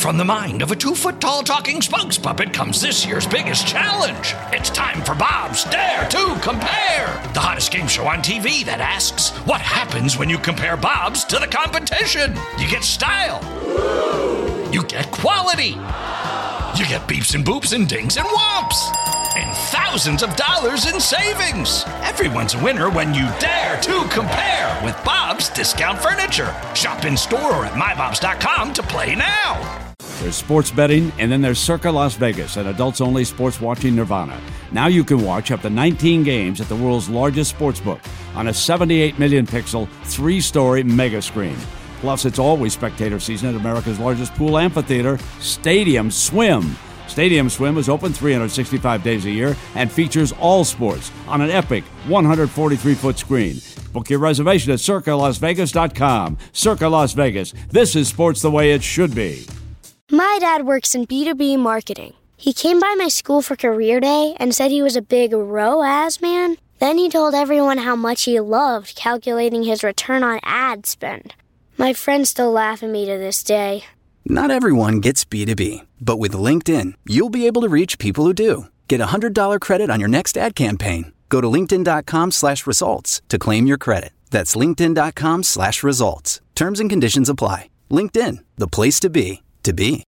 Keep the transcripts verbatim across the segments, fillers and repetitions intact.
From the mind of a two-foot-tall talking spokes puppet comes this year's biggest challenge. It's time for Bob's Dare to Compare, the hottest game show on T V that asks, what happens when you compare Bobs to the competition? You get style. You get quality. You get beeps and boops and dings and whomps. And thousands of dollars in savings. Everyone's a winner when you dare to compare with Bob's Discount Furniture. Shop in store or at my bobs dot com to play now. There's sports betting, and then there's Circa Las Vegas, an adults-only sports watching nirvana. Now you can watch up to nineteen games at the world's largest sportsbook on a seventy-eight million pixel, three-story mega screen. Plus, it's always spectator season at America's largest pool amphitheater, Stadium Swim. Stadium Swim is open three hundred sixty-five days a year and features all sports on an epic one hundred forty-three foot screen. Book your reservation at circa las vegas dot com. Circa Las Vegas. This is sports the way it should be. My dad works in B two B marketing. He came by my school for career day and said he was a big R O A S man. Then he told everyone how much he loved calculating his return on ad spend. My friends still laugh at me to this day. Not everyone gets B two B, but with LinkedIn, you'll be able to reach people who do. Get a one hundred dollars credit on your next ad campaign. Go to linkedin.com slash results to claim your credit. That's linkedin.com slash results. Terms and conditions apply. LinkedIn, the place to be, to be.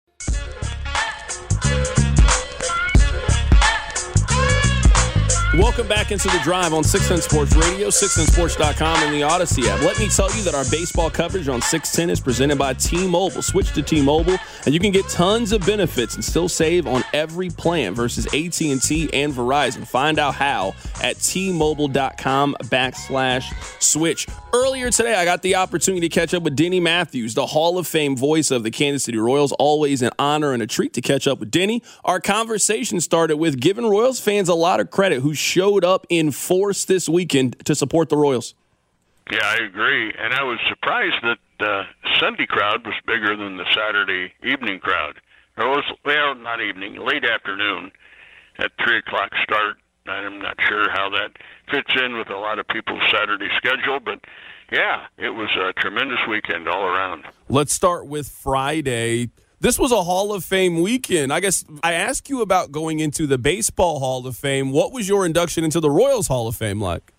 Welcome back into the drive on six ten Sports Radio, six ten sports dot com, and the Odyssey app. Let me tell you that our baseball coverage on six ten is presented by T-Mobile. Switch to T-Mobile, and you can get tons of benefits and still save on every plan versus A T and T and Verizon. Find out how at T-Mobile.com backslash switch. Earlier today, I got the opportunity to catch up with Denny Matthews, the Hall of Fame voice of the Kansas City Royals. Always an honor and a treat to catch up with Denny. Our conversation started with giving Royals fans a lot of credit who showed up in force this weekend to support the Royals. Yeah, I agree. And I was surprised that the Sunday crowd was bigger than the Saturday evening crowd. It was, well, not evening, late afternoon at three o'clock start. I'm not sure how that fits in with a lot of people's Saturday schedule, but yeah, it was a tremendous weekend all around. Let's start with Friday. This was a Hall of Fame weekend. I guess I asked you about going into the Baseball Hall of Fame. What was your induction into the Royals Hall of Fame like?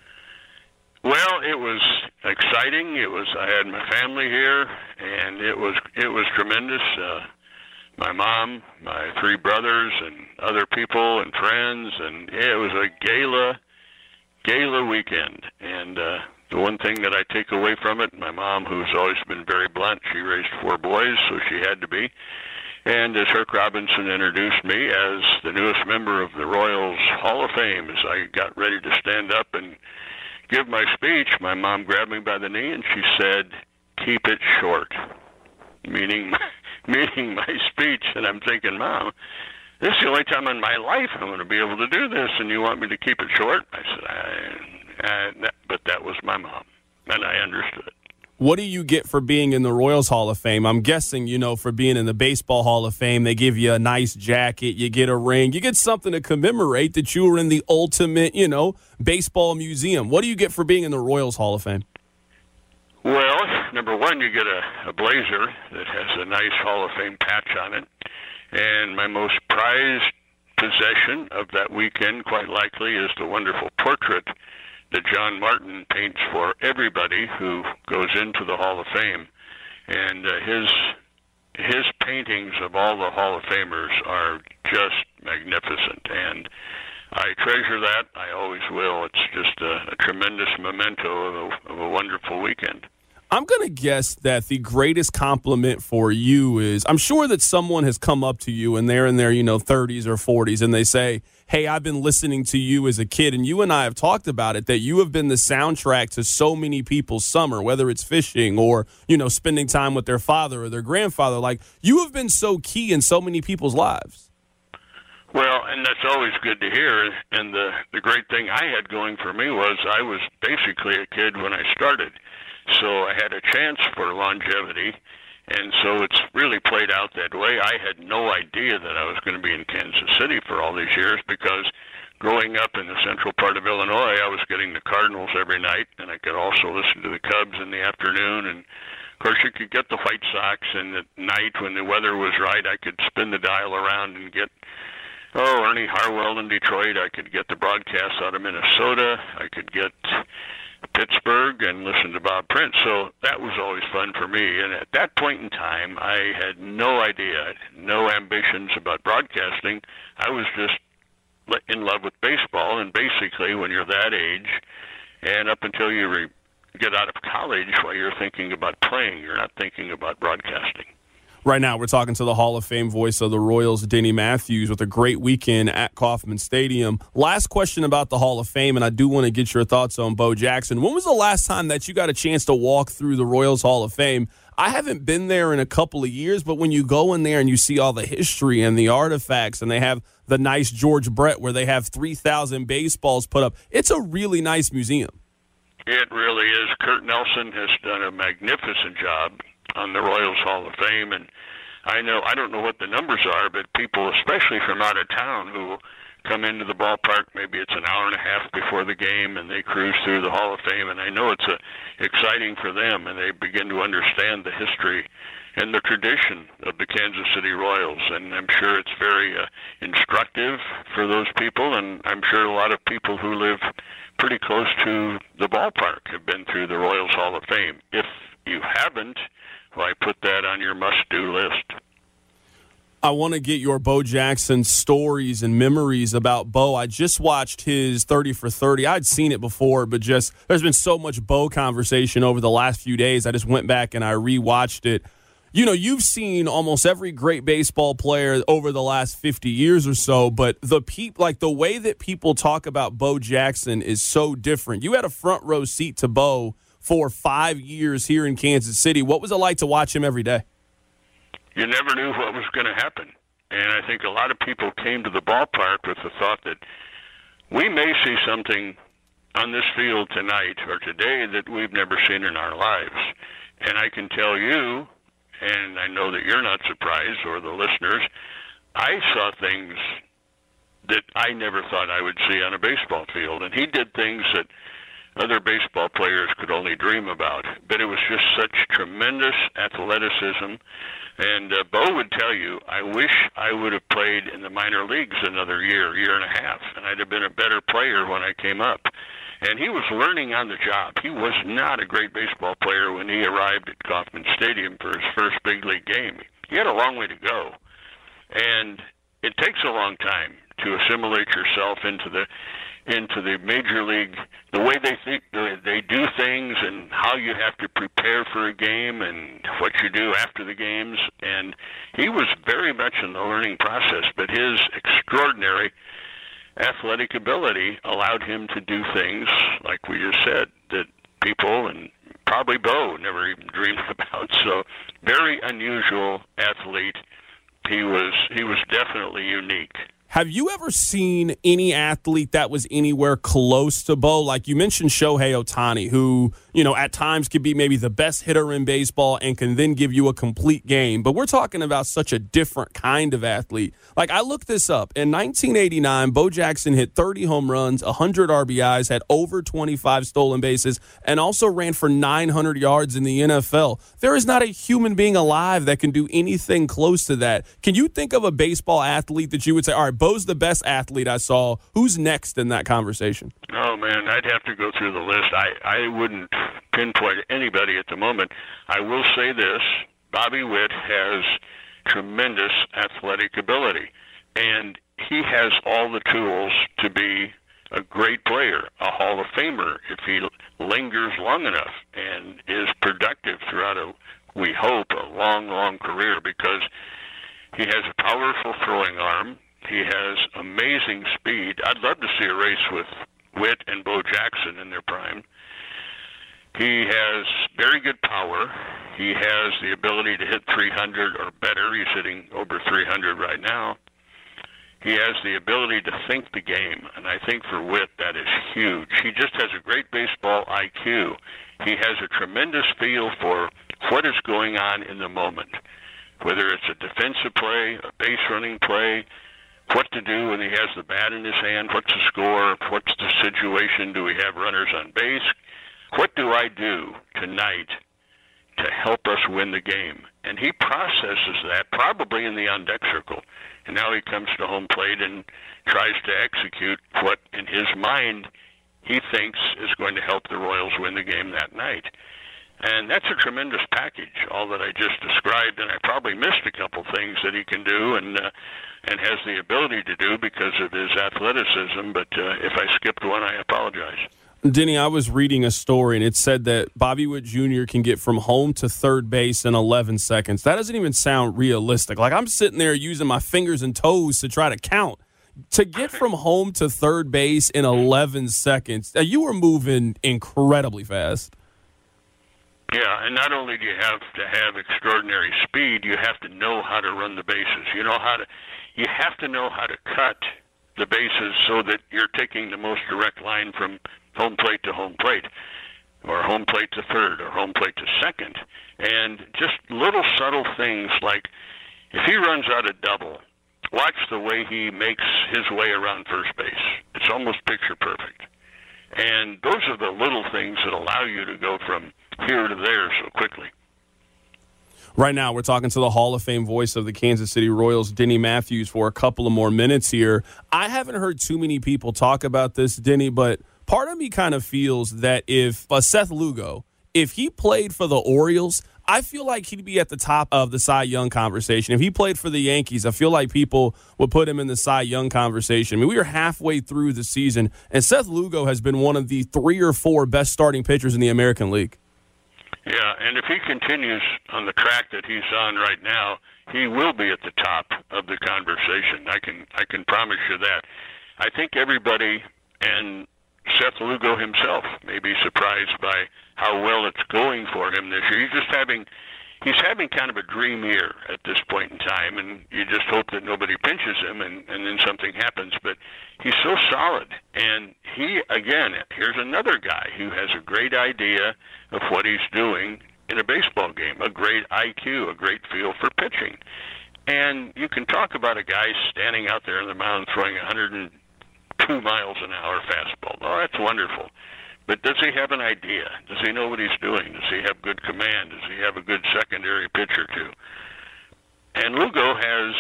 Well, it was exciting. It was. I had my family here, and it was it was tremendous. Uh, my mom, my three brothers, and other people and friends, and yeah, it was a gala, gala weekend. And uh, the one thing that I take away from it, my mom, who's always been very blunt, she raised four boys, so she had to be. And as Herc Robinson introduced me as the newest member of the Royals Hall of Fame, as I got ready to stand up and give my speech, my mom grabbed me by the knee and she said, "Keep it short," meaning meaning my speech. And I'm thinking, Mom, this is the only time in my life I'm going to be able to do this, and you want me to keep it short? I said, I, I, that, but that was my mom, and I understood. What do you get for being in the Royals Hall of Fame? I'm guessing, you know, for being in the Baseball Hall of Fame, they give you a nice jacket, you get a ring, you get something to commemorate that you were in the ultimate, you know, baseball museum. What do you get for being in the Royals Hall of Fame? Well, number one, you get a, a blazer that has a nice Hall of Fame patch on it. And my most prized possession of that weekend, quite likely, is the wonderful portrait that John Martin paints for everybody who goes into the Hall of Fame. And uh, his his paintings of all the Hall of Famers are just magnificent. And I treasure that. I always will. It's just a, a tremendous memento of a, of a wonderful weekend. I'm going to guess that the greatest compliment for you is, I'm sure that someone has come up to you and they're in their, you know, thirties or forties and they say, "Hey, I've been listening to you as a kid," and you and I have talked about it, that you have been the soundtrack to so many people's summer, whether it's fishing or, you know, spending time with their father or their grandfather. Like, you have been so key in so many people's lives. Well, and that's always good to hear. And the, the great thing I had going for me was I was basically a kid when I started. So I had a chance for longevity, and so it's really played out that way. I had no idea that I was going to be in Kansas City for all these years, because growing up in the central part of Illinois, I was getting the Cardinals every night, and I could also listen to the Cubs in the afternoon and Of course, you could get the White Sox, and at night when the weather was right, I could spin the dial around and get, oh, Ernie Harwell in Detroit. I could get the broadcast out of Minnesota. I could get Pittsburgh and listen to Bob Prince. So that was always fun for me. And at that point in time, I had no idea, no ambitions about broadcasting. I was just in love with baseball. And basically, when you're that age, and up until you re- get out of college, while you're thinking about playing, you're not thinking about broadcasting. Right now, we're talking to the Hall of Fame voice of the Royals, Denny Matthews, with a great weekend at Kauffman Stadium. Last question about the Hall of Fame, and I do want to get your thoughts on Bo Jackson. When was the last time that you got a chance to walk through the Royals Hall of Fame? I haven't been there in a couple of years, but when you go in there and you see all the history and the artifacts, and they have the nice George Brett where they have three thousand baseballs put up, it's a really nice museum. It really is. Kurt Nelson has done a magnificent job on the Royals Hall of Fame, and I know I don't know what the numbers are, but people, especially from out of town, who come into the ballpark, maybe it's an hour and a half before the game, and they cruise through the Hall of Fame, and I know it's a, exciting for them, and they begin to understand the history and the tradition of the Kansas City Royals, and I'm sure it's very uh, instructive for those people, and I'm sure a lot of people who live pretty close to the ballpark have been through the Royals Hall of Fame. If you haven't, well, I put that on your must-do list. I want to get your Bo Jackson stories and memories about Bo. I just watched his thirty for thirty. I'd seen it before, but just there's been so much Bo conversation over the last few days. I just went back and I rewatched it. You know, you've seen almost every great baseball player over the last fifty years or so, but the peop, like the way that people talk about Bo Jackson is so different. You had a front row seat to Bo for five years here in Kansas City. What was it like to watch him every day? You never knew what was going to happen. And I think a lot of people came to the ballpark with the thought that we may see something on this field tonight or today that we've never seen in our lives. And I can tell you, and I know that you're not surprised, or the listeners, I saw things that I never thought I would see on a baseball field. And he did things that other baseball players could only dream about. But it was just such tremendous athleticism. And uh, Bo would tell you, I wish I would have played in the minor leagues another year, year and a half, and I'd have been a better player when I came up. And he was learning on the job. He was not a great baseball player when he arrived at Kauffman Stadium for his first big league game. He had a long way to go. And it takes a long time to assimilate yourself into the into the major league, the way they think they do things and how you have to prepare for a game and what you do after the games. And he was very much in the learning process, but his extraordinary athletic ability allowed him to do things, like we just said, that people and probably Bo never even dreamed about. So very unusual athlete. He was he was definitely unique. Have you ever seen any athlete that was anywhere close to Bo? Like you mentioned Shohei Ohtani, who, you know, at times could be maybe the best hitter in baseball and can then give you a complete game. But we're talking about such a different kind of athlete. Like I looked this up. In nineteen eighty-nine, Bo Jackson hit thirty home runs, one hundred R B Is, had over twenty-five stolen bases, and also ran for nine hundred yards in the N F L. There is not a human being alive that can do anything close to that. Can you think of a baseball athlete that you would say, all right, Bo's the best athlete I saw? Who's next in that conversation? Oh, man, I'd have to go through the list. I, I wouldn't pinpoint anybody at the moment. I will say this. Bobby Witt has tremendous athletic ability, and he has all the tools to be a great player, a Hall of Famer, if he lingers long enough and is productive throughout, a, we hope, a long, long career, because he has a powerful throwing arm. He has amazing speed. I'd love to see a race with Witt and Bo Jackson in their prime. He has very good power. He has the ability to hit three hundred or better. He's hitting over three hundred right now. He has the ability to think the game, and I think for Witt that is huge. He just has a great baseball I Q. He has a tremendous feel for what is going on in the moment, whether it's a defensive play, a base running play, what to do when he has the bat in his hand, what's the score, what's the situation, do we have runners on base, what do I do tonight to help us win the game. And he processes that probably in the on-deck circle. And now he comes to home plate and tries to execute what, in his mind, he thinks is going to help the Royals win the game that night. And that's a tremendous package, all that I just described, and I probably missed a couple things that he can do and uh, and has the ability to do because of his athleticism, but uh, if I skipped one, I apologize. Denny, I was reading a story, and it said that Bobby Witt Junior can get from home to third base in eleven seconds. That doesn't even sound realistic. Like, I'm sitting there using my fingers and toes to try to count. To get from home to third base in eleven seconds, uh, you were moving incredibly fast. Yeah, and not only do you have to have extraordinary speed, you have to know how to run the bases. You know how to, you have to know how to cut the bases so that you're taking the most direct line from home plate to home plate, or home plate to third, or home plate to second. And just little subtle things like if he runs out a double, watch the way he makes his way around first base. It's almost picture perfect. And those are the little things that allow you to go from here to there so quickly. Right now, we're talking to the Hall of Fame voice of the Kansas City Royals, Denny Matthews, for a couple of more minutes here. I haven't heard too many people talk about this, Denny, but part of me kind of feels that if uh, Seth Lugo, if he played for the Orioles, I feel like he'd be at the top of the Cy Young conversation. If he played for the Yankees, I feel like people would put him in the Cy Young conversation. I mean, we are halfway through the season, and Seth Lugo has been one of the three or four best starting pitchers in the American League. Yeah, and if he continues on the track that he's on right now, he will be at the top of the conversation. I can I can promise you that. I think everybody, and Seth Lugo himself, may be surprised by how well it's going for him this year. He's just having he's having kind of a dream year at this point in time, and you just hope that nobody pinches him and, and then something happens. But he's so solid, and he, again, here's another guy who has a great idea of what he's doing in a baseball game, a great I Q, a great feel for pitching. And you can talk about a guy standing out there on the mound throwing one hundred two miles an hour fastball. Oh, that's wonderful. But does he have an idea? Does he know what he's doing? Does he have good command? Does he have a good secondary pitch or two? And Lugo has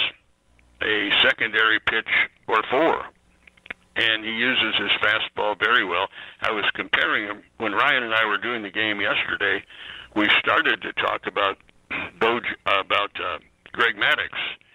a secondary pitch or four, and he uses his fastball very well. I was comparing him when Ryan and I were doing the game yesterday. We started to talk about Boj, about uh, Greg Maddux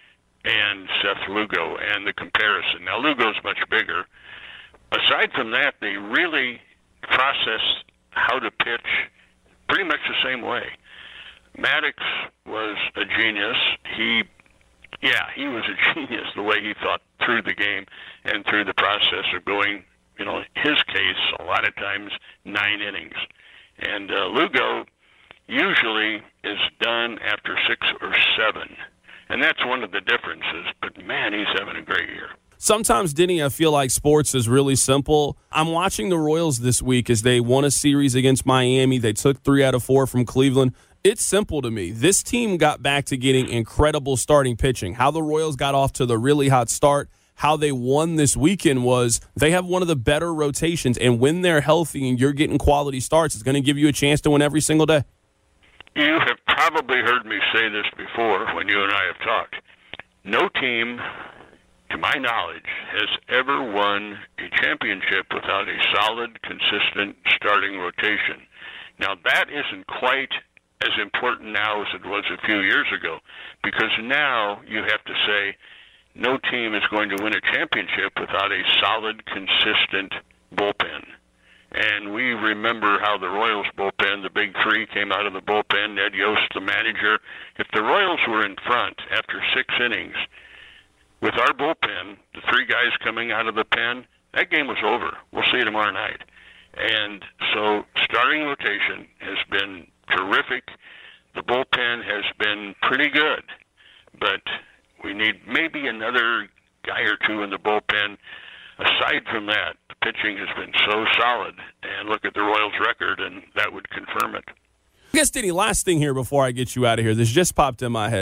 and Seth Lugo and the comparison. Now, Lugo's much bigger. Aside from that, they really process how to pitch pretty much the same way. Maddux was a genius. He, yeah, he was a genius the way he thought through the game and through the process of going, you know, his case, a lot of times, nine innings. And uh, Lugo usually is done after six or seven. And that's one of the differences. But, man, he's having a great year. Sometimes, Denny, I feel like sports is really simple. I'm watching the Royals this week as they won a series against Miami. They took three out of four from Cleveland. It's simple to me. This team got back to getting incredible starting pitching. How the Royals got off to the really hot start, how they won this weekend was they have one of the better rotations. And when they're healthy and you're getting quality starts, it's going to give you a chance to win every single day. You have probably heard me say this before when you and I have talked. No team, to my knowledge, has ever won a championship without a solid, consistent starting rotation. Now, that isn't quite as important now as it was a few years ago, because now you have to say no team is going to win a championship without a solid, consistent bullpen. And we remember how the Royals bullpen, the big three, came out of the bullpen, Ned Yost, the manager. If the Royals were in front after six innings, with our bullpen, the three guys coming out of the pen, that game was over. We'll see you tomorrow night. And so starting rotation has been terrific. The bullpen has been pretty good. But we need maybe another guy or two in the bullpen. Aside from that, the pitching has been so solid. And look at the Royals' record, and that would confirm it. I guess, Denny, last thing here before I get you out of here. This just popped in my head.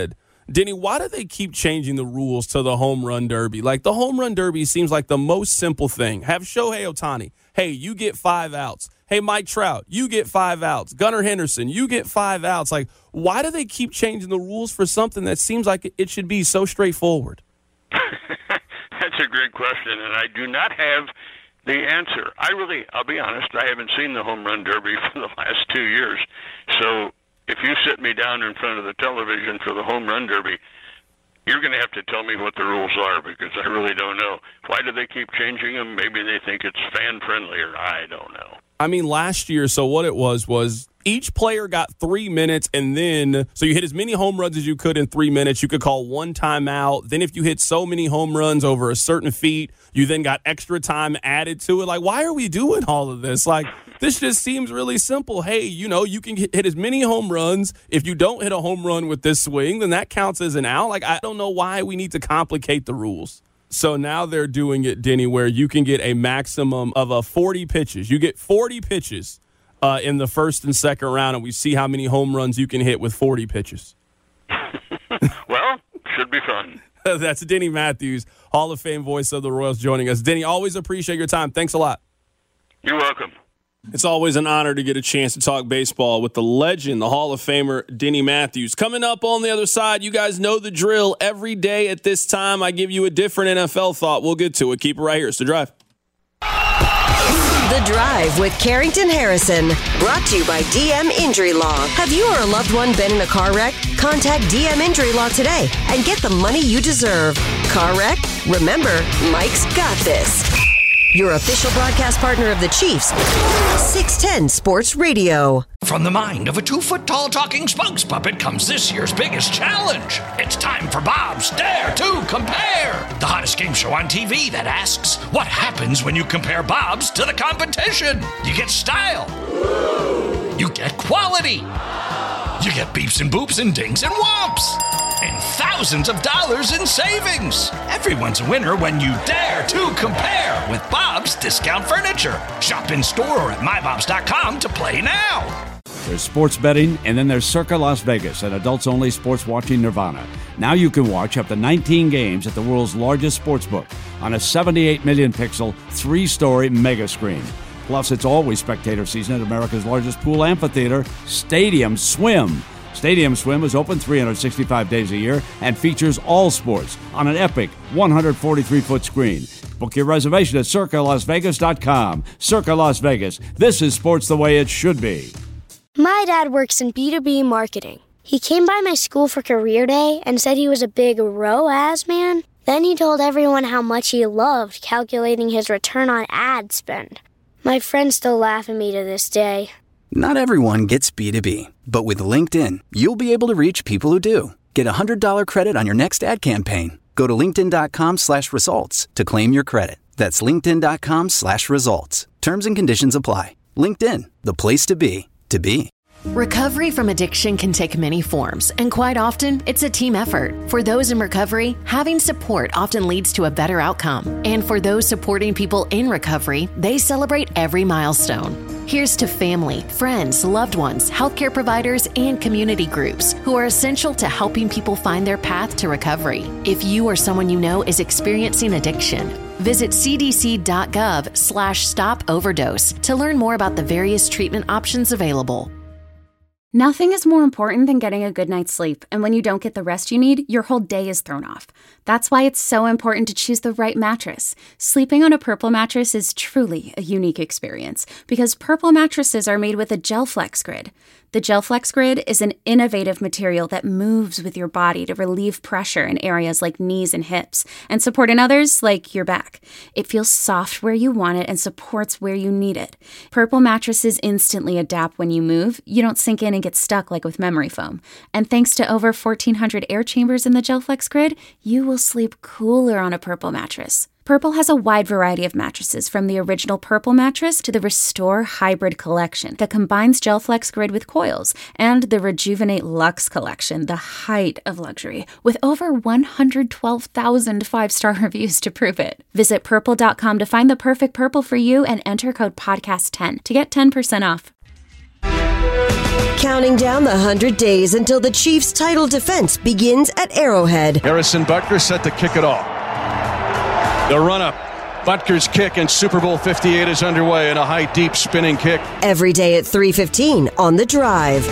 Denny, why do they keep changing the rules to the home run derby? Like, the home run derby seems like the most simple thing. Have Shohei Ohtani. Hey, you get five outs. Hey, Mike Trout, you get five outs. Gunnar Henderson, you get five outs. Like, why do they keep changing the rules for something that seems like it should be so straightforward? That's a great question, and I do not have the answer. I really, I'll be honest, I haven't seen the home run derby for the last two years. So if you sit me down in front of the television for the home run derby, you're going to have to tell me what the rules are, because I really don't know. Why do they keep changing them? Maybe they think it's fan-friendlier. I don't know. I mean, last year, so what it was was each player got three minutes, and then so you hit as many home runs as you could in three minutes. You could call one timeout. Then if you hit so many home runs over a certain feat, you then got extra time added to it. Like, why are we doing all of this? Like, this just seems really simple. Hey, you know, you can hit as many home runs. If you don't hit a home run with this swing, then that counts as an out. Like, I don't know why we need to complicate the rules. So now they're doing it, Denny, where you can get a maximum of a forty pitches. You get forty pitches uh, in the first and second round, and we see how many home runs you can hit with forty pitches. Well, should be fun. That's Denny Matthews, Hall of Fame voice of the Royals, joining us. Denny, always appreciate your time. Thanks a lot. You're welcome. It's always an honor to get a chance to talk baseball with the legend, the Hall of Famer, Denny Matthews. Coming up on the other side, you guys know the drill. Every day at this time, I give you a different N F L thought. We'll get to it. Keep it right here. It's The Drive. The Drive with Carrington Harrison. Brought to you by D M Injury Law. Have you or a loved one been in a car wreck? Contact D M Injury Law today and get the money you deserve. Car wreck? Remember, Mike's got this. Your official broadcast partner of the Chiefs, six ten Sports Radio. From the mind of a two-foot-tall talking spokes puppet comes this year's biggest challenge. It's time for Bob's Dare to Compare, the hottest game show on T V that asks, what happens when you compare Bob's to the competition? You get style. You get quality. You get beeps and boops and dings and whomps. And thousands of dollars in savings. Everyone's a winner when you dare to compare with Bob's Discount Furniture. Shop in store or at my bobs dot com to play now. There's sports betting, and then there's Circa Las Vegas, an adults-only sports watching nirvana. Now you can watch up to nineteen games at the world's largest sportsbook on a seventy-eight million pixel, three-story mega screen. Plus, it's always spectator season at America's largest pool amphitheater, Stadium Swim. Stadium Swim is open three hundred sixty-five days a year and features all sports on an epic one hundred forty-three foot screen. Book your reservation at circa las vegas dot com. Circa Las Vegas. This is sports the way it should be. My dad works in B two B marketing. He came by my school for career day and said he was a big R O A S man. Then he told everyone how much he loved calculating his return on ad spend. My friends still laugh at me to this day. Not everyone gets B two B, but with LinkedIn, you'll be able to reach people who do. Get a one hundred dollars credit on your next ad campaign. Go to linkedin dot com slash results to claim your credit. That's linkedin dot com slash results. Terms and conditions apply. LinkedIn, the place to be, to be. Recovery from addiction can take many forms, and quite often, it's a team effort. For those in recovery, having support often leads to a better outcome. And for those supporting people in recovery, they celebrate every milestone. Here's to family, friends, loved ones, healthcare providers, and community groups who are essential to helping people find their path to recovery. If you or someone you know is experiencing addiction, visit c d c dot gov slash stop overdose to learn more about the various treatment options available. Nothing is more important than getting a good night's sleep, and when you don't get the rest you need, your whole day is thrown off. That's why it's so important to choose the right mattress. Sleeping on a Purple mattress is truly a unique experience because Purple mattresses are made with a GelFlex Grid. The GelFlex Grid is an innovative material that moves with your body to relieve pressure in areas like knees and hips and support in others like your back. It feels soft where you want it and supports where you need it. Purple mattresses instantly adapt when you move. You don't sink in and get stuck like with memory foam. And thanks to over fourteen hundred air chambers in the GelFlex Grid, you will sleep cooler on a Purple mattress. Purple has a wide variety of mattresses, from the original Purple mattress to the Restore Hybrid collection that combines GelFlex Grid with coils, and the Rejuvenate Luxe collection, the height of luxury, with over one hundred twelve thousand five-star reviews to prove it. Visit purple dot com to find the perfect Purple for you and enter code podcast ten to get ten percent off. Counting down the one hundred days until the Chiefs' title defense begins at Arrowhead. Harrison Butker set to kick it off. The run-up. Butker's kick in Super Bowl fifty-eight is underway in a high, deep spinning kick. Every day at three fifteen on The Drive.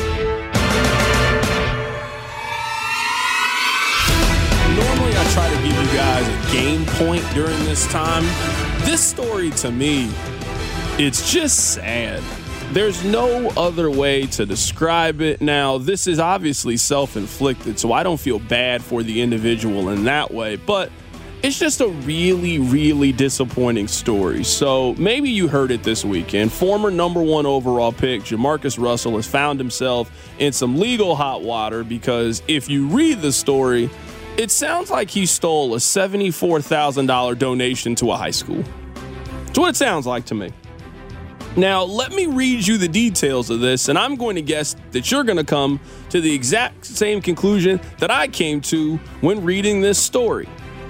Normally I try to give you guys a game point during this time. This story to me, it's just sad. There's no other way to describe it. Now, this is obviously self-inflicted, so I don't feel bad for the individual in that way, but it's just a really, really disappointing story. So maybe you heard it this weekend. Former number one overall pick Jamarcus Russell has found himself in some legal hot water because if you read the story, it sounds like he stole a seventy-four thousand dollars donation to a high school. That's what it sounds like to me. Now, let me read you the details of this, and I'm going to guess that you're going to come to the exact same conclusion that I came to when reading this story.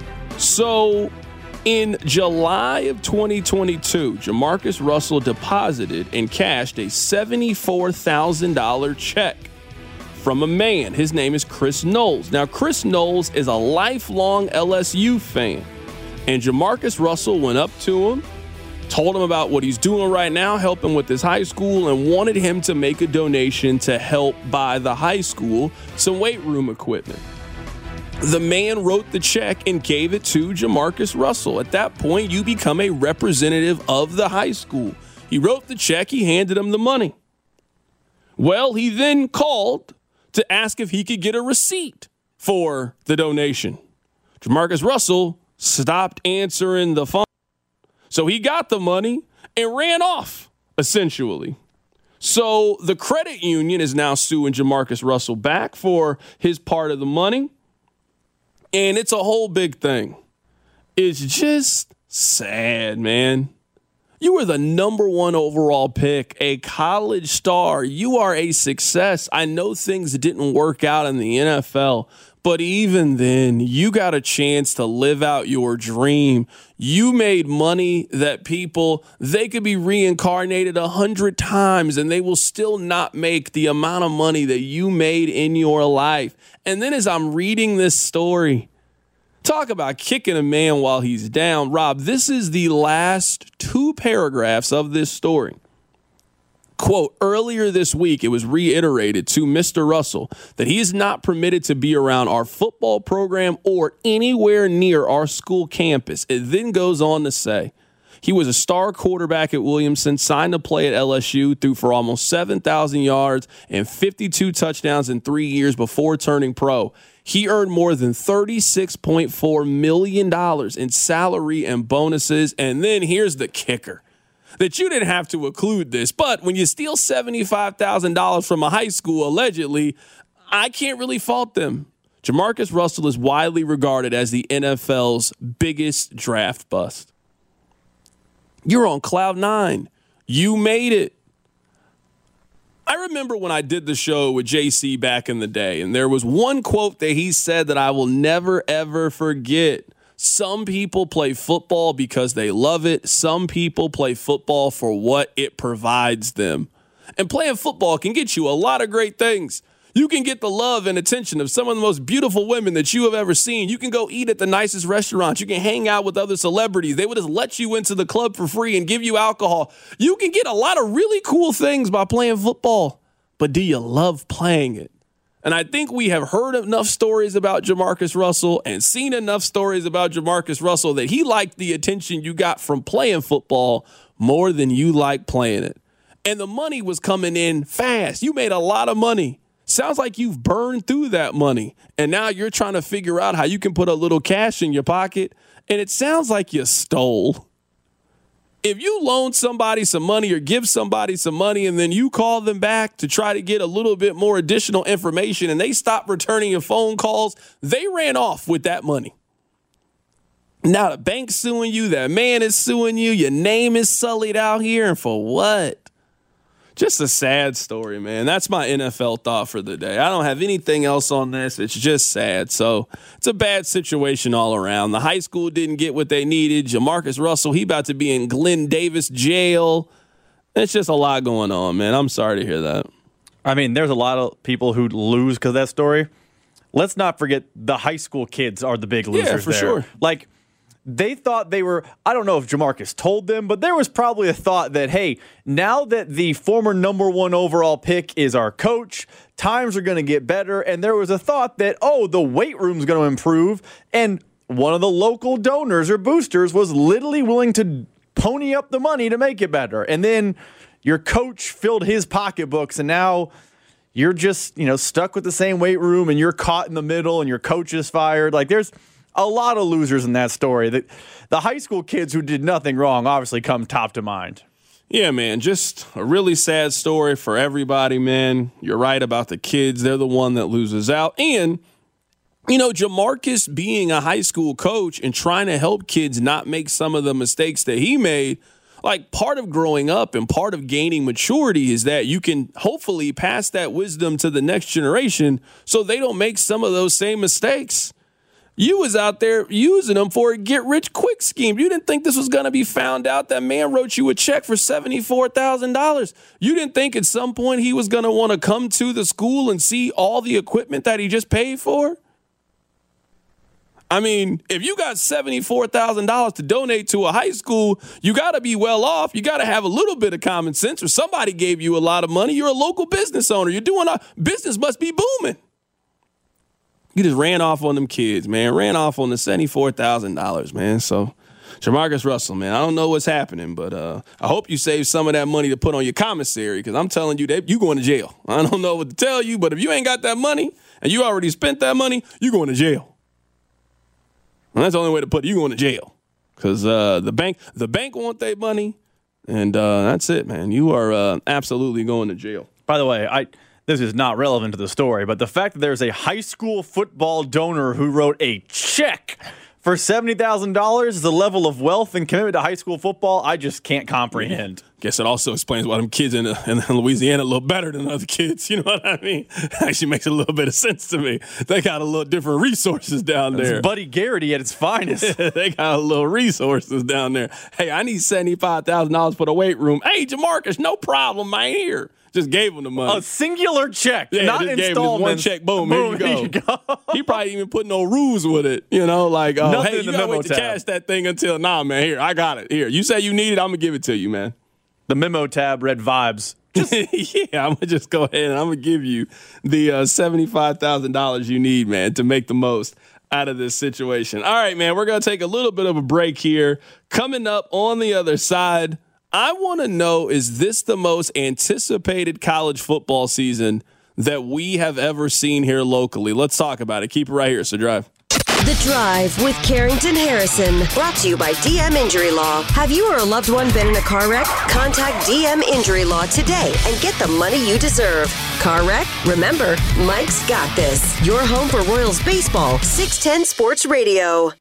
So, in July of twenty twenty-two, Jamarcus Russell deposited and cashed a seventy-four thousand dollars check from a man. His name is Chris Knowles. Now, Chris Knowles is a lifelong L S U fan, and Jamarcus Russell went up to him, told him about what he's doing right now, helping with his high school, and wanted him to make a donation to help buy the high school some weight room equipment. The man wrote the check and gave it to Jamarcus Russell. At that point, you become a representative of the high school. He wrote the check, he handed him the money. Well, he then called to ask if he could get a receipt for the donation. Jamarcus Russell stopped answering the phone. So he got the money and ran off, essentially. So the credit union is now suing Jamarcus Russell back for his part of the money. And it's a whole big thing. It's just sad, man. You were the number one overall pick, a college star. You are a success. I know things didn't work out in the N F L, but even then, you got a chance to live out your dream. You made money that people, they could be reincarnated a hundred times and they will still not make the amount of money that you made in your life. And then as I'm reading this story, talk about kicking a man while he's down. Rob, this is the last two paragraphs of this story. Quote, earlier this week, it was reiterated to Mister Russell that he is not permitted to be around our football program or anywhere near our school campus. It then goes on to say he was a star quarterback at Williamson, signed to play at L S U, threw for almost seven thousand yards and fifty-two touchdowns in three years before turning pro. He earned more than thirty-six point four million dollars in salary and bonuses. And then here's the kicker. That you didn't have to include this, but when you steal seventy-five thousand dollars from a high school, allegedly, I can't really fault them. Jamarcus Russell is widely regarded as the N F L's biggest draft bust. You're on cloud nine. You made it. I remember when I did the show with J C back in the day, and there was one quote that he said that I will never, ever forget. Some people play football because they love it. Some people play football for what it provides them. And playing football can get you a lot of great things. You can get the love and attention of some of the most beautiful women that you have ever seen. You can go eat at the nicest restaurants. You can hang out with other celebrities. They would just let you into the club for free and give you alcohol. You can get a lot of really cool things by playing football. But do you love playing it? And I think we have heard enough stories about Jamarcus Russell and seen enough stories about Jamarcus Russell that he liked the attention you got from playing football more than you like playing it. And the money was coming in fast. You made a lot of money. Sounds like you've burned through that money. And now you're trying to figure out how you can put a little cash in your pocket. And it sounds like you stole. If you loan somebody some money or give somebody some money and then you call them back to try to get a little bit more additional information and they stop returning your phone calls, they ran off with that money. Now the bank's suing you, that man is suing you, your name is sullied out here, and for what? Just a sad story, man. That's my N F L thought for the day. I don't have anything else on this. It's just sad. So it's a bad situation all around. The high school didn't get what they needed. Jamarcus Russell, he about to be in Glenn Davis jail. It's just a lot going on, man. I'm sorry to hear that. I mean, there's a lot of people who lose because of that story. Let's not forget the high school kids are the big losers yeah, for there. sure. Like, they thought they were, I don't know if Jamarcus told them, but there was probably a thought that, hey, now that the former number one overall pick is our coach, times are going to get better. And there was a thought that, oh, the weight room's going to improve. And one of the local donors or boosters was literally willing to pony up the money to make it better. And then your coach filled his pocketbooks, and now you're just, you know, stuck with the same weight room, and you're caught in the middle, and your coach is fired. Like, there's a lot of losers in that story. The, the high school kids who did nothing wrong obviously come top to mind. Yeah, man, just a really sad story for everybody, man. You're right about the kids. They're the one that loses out. And, you know, Jamarcus being a high school coach and trying to help kids not make some of the mistakes that he made, like, part of growing up and part of gaining maturity is that you can hopefully pass that wisdom to the next generation so they don't make some of those same mistakes. You was out there using them for a get-rich-quick scheme. You didn't think this was going to be found out. That man wrote you a check for seventy-four thousand dollars. You didn't think at some point he was going to want to come to the school and see all the equipment that he just paid for? I mean, if you got seventy-four thousand dollars to donate to a high school, you got to be well off. You got to have a little bit of common sense, or somebody gave you a lot of money. You're a local business owner. You're doing a business must be booming. You just ran off on them kids, man. Ran off on the seventy-four thousand dollars, man. So, Jamarcus Russell, man, I don't know what's happening, but uh, I hope you save some of that money to put on your commissary, because I'm telling you, that you going to jail. I don't know what to tell you, but if you ain't got that money and you already spent that money, you going to jail. And that's the only way to put it. You going to jail, because uh, the bank the bank want their money, and uh, that's it, man. You are uh, absolutely going to jail. By the way, I this is not relevant to the story, but the fact that there's a high school football donor who wrote a check for seventy thousand dollars is the level of wealth and commitment to high school football I just can't comprehend. Guess it also explains why them kids in, in Louisiana a little better than other kids. You know what I mean? Actually makes a little bit of sense to me. They got a little different resources down there. It's Buddy Garrity at its finest. They got a little resources down there. Hey, I need seventy-five thousand dollars for the weight room. Hey, Jamarcus, no problem, man. Here. Just gave him the money. A singular check, yeah, not just gave him installments. One check, boom, boom here you here go. You go. He probably even put no rules with it. You know, like, oh, Nothing hey, in you the gotta memo wait to tab. cash that thing until, nah, man, here, I got it. Here, you say you need it, I'm going to give it to you, man. The memo tab read vibes. Yeah, I'm going to just go ahead and I'm going to give you the uh, seventy-five thousand dollars you need, man, to make the most out of this situation. All right, man, we're going to take a little bit of a break here. Coming up on the other side, I want to know, is this the most anticipated college football season that we have ever seen here locally? Let's talk about it. Keep it right here. So drive. The Drive with Carrington Harrison, brought to you by D M Injury Law. Have you or a loved one been in a car wreck? Contact D M Injury Law today and get the money you deserve. Car wreck? Remember, Mike's got this. Your home for Royals baseball, six ten Sports Radio.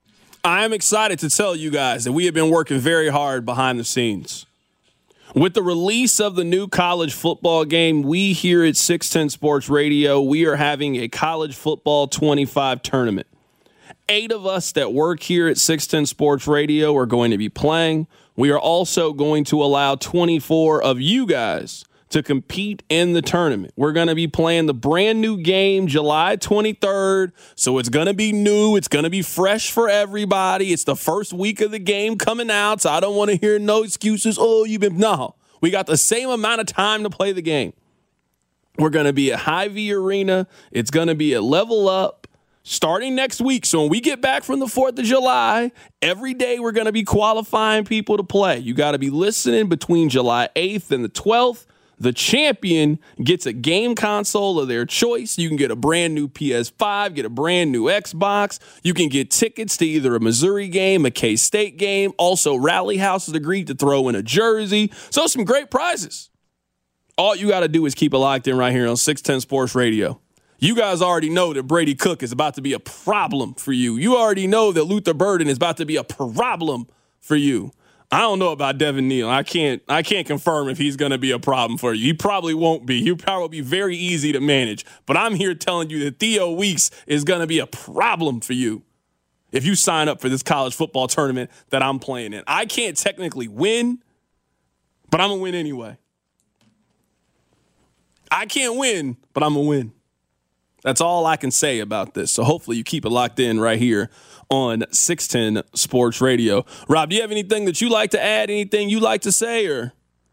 I am excited to tell you guys that we have been working very hard behind the scenes. With the release of the new college football game, we here at six ten Sports Radio, we are having a college football twenty-five tournament. Eight of us that work here at six ten Sports Radio are going to be playing. We are also going to allow twenty-four of you guys to compete in the tournament. We're going to be playing the brand new game July twenty-third, so it's going to be new. It's going to be fresh for everybody. It's the first week of the game coming out, so I don't want to hear no excuses. Oh, you've been... No, we got the same amount of time to play the game. We're going to be at Hy-Vee Arena. It's going to be at Level Up starting next week. So when we get back from the fourth of July, every day we're going to be qualifying people to play. You got to be listening between July eighth and the twelfth. The champion gets a game console of their choice. You can get a brand new P S five, get a brand new Xbox. You can get tickets to either a Missouri game, a K-State game. Also, Rally House has agreed to throw in a jersey. So some great prizes. All you got to do is keep it locked in right here on six ten Sports Radio. You guys already know that Brady Cook is about to be a problem for you. You already know that Luther Burden is about to be a problem for you. I don't know about Devin Neal. I can't I can't confirm if he's going to be a problem for you. He probably won't be. He'll probably be very easy to manage. But I'm here telling you that Theo Weeks is going to be a problem for you if you sign up for this college football tournament that I'm playing in. I can't technically win, but I'm going to win anyway. I can't win, but I'm going to win. That's all I can say about this. So hopefully you keep it locked in right here on six ten Sports Radio. Rob, do you have anything that you like to add? Anything you like to say? Or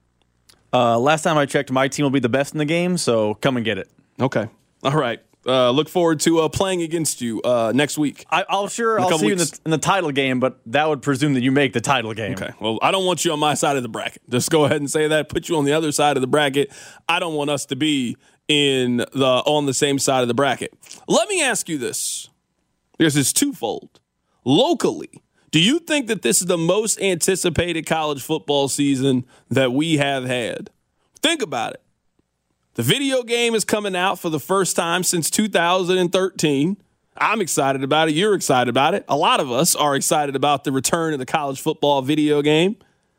uh, last time I checked, my team will be the best in the game, so come and get it. Okay. All right. Uh, look forward to uh, playing against you uh, next week. I, I'll sure I'll see you in the, in the title game, but that would presume that you make the title game. Okay. Well, I don't want you on my side of the bracket. Just go ahead and say that. Put you on the other side of the bracket. I don't want us to be in the on the same side of the bracket. Let me ask you this, because it's twofold. Locally, do you think that this is the most anticipated college football season that we have had? Think about it. The video game is coming out for the first time since two thousand thirteen. I'm excited about it. You're excited about it. A lot of us are excited about the return of the college football video game.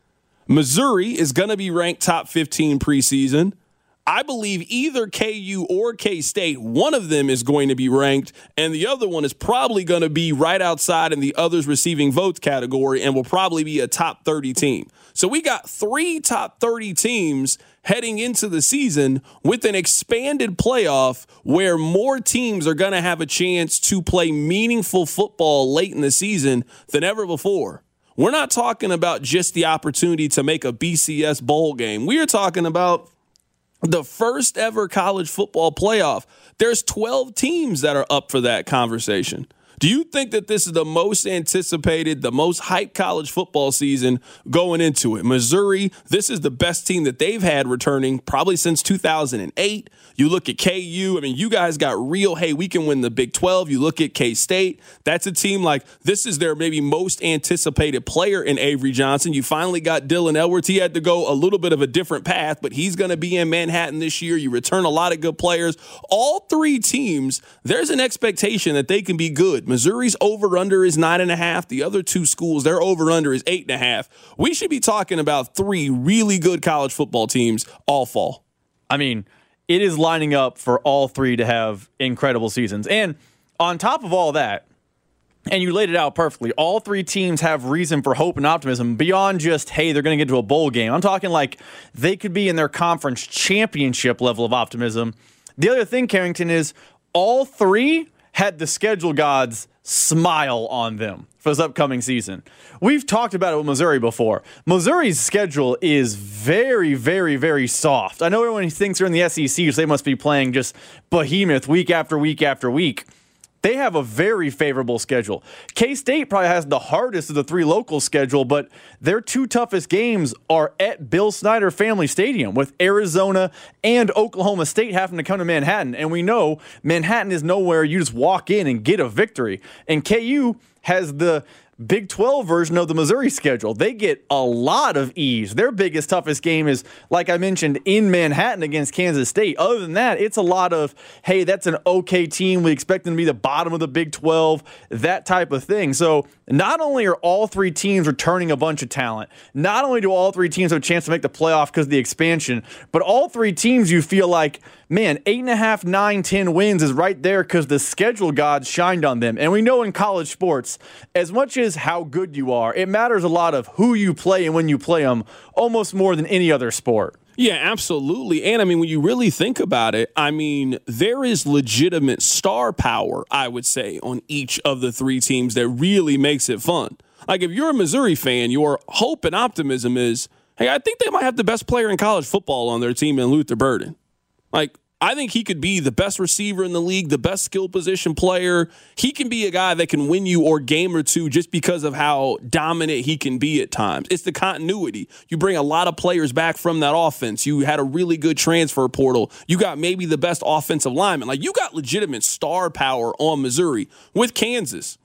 Missouri is going to be ranked top fifteen preseason. I believe either K U or K-State, one of them is going to be ranked, and the other one is probably going to be right outside in the others receiving votes category and will probably be a top thirty team. So we got three top thirty teams heading into the season with an expanded playoff where more teams are going to have a chance to play meaningful football late in the season than ever before. We're not talking about just the opportunity to make a B C S bowl game. We are talking about the first ever college football playoff. There's twelve teams that are up for that conversation. Do you think that this is the most anticipated, the most hyped college football season going into it? Missouri, this is the best team that they've had returning probably since two thousand eight. You look at K U, I mean, you guys got real, hey, we can win the Big twelve. You look at K-State, that's a team like this is their maybe most anticipated player in Avery Johnson. You finally got Dylan Edwards. He had to go a little bit of a different path, but he's going to be in Manhattan this year. You return a lot of good players. All three teams, there's an expectation that they can be good. Missouri's over-under is nine and a half. The other two schools, their over-under is eight and a half. We should be talking about three really good college football teams all fall. I mean, it is lining up for all three to have incredible seasons. And on top of all that, and you laid it out perfectly, all three teams have reason for hope and optimism beyond just, hey, they're going to get to a bowl game. I'm talking like they could be in their conference championship level of optimism. The other thing, Carrington, is all three had the schedule gods smile on them for this upcoming season. We've talked about it with Missouri before. Missouri's schedule is very, very, very soft. I know everyone thinks they're in the S E C, so they must be playing just behemoth week after week after week. They have a very favorable schedule. K-State probably has the hardest of the three local schedule, but their two toughest games are at Bill Snyder Family Stadium, with Arizona and Oklahoma State having to come to Manhattan. And we know Manhattan is nowhere you just walk in and get a victory. And K U has the Big twelve version of the Missouri schedule. They get a lot of ease. Their biggest, toughest game is, like I mentioned, in Manhattan against Kansas State. Other than that, it's a lot of, hey, that's an okay team. We expect them to be the bottom of the Big twelve, that type of thing. So not only are all three teams returning a bunch of talent, not only do all three teams have a chance to make the playoff because of the expansion, but all three teams you feel like, man, eight and a half, nine, ten wins is right there because the schedule gods shined on them. And we know in college sports, as much as how good you are, it matters a lot of who you play and when you play them, almost more than any other sport. Yeah, absolutely. And I mean, when you really think about it, I mean, there is legitimate star power, I would say, on each of the three teams that really makes it fun. Like, if you're a Missouri fan, your hope and optimism is, hey, I think they might have the best player in college football on their team in Luther Burden. Like, I think he could be the best receiver in the league, the best skill position player. He can be a guy that can win you or game or two just because of how dominant he can be at times. It's the continuity. You bring a lot of players back from that offense. You had a really good transfer portal. You got maybe the best offensive lineman. Like, you got legitimate star power on Missouri with Kansas.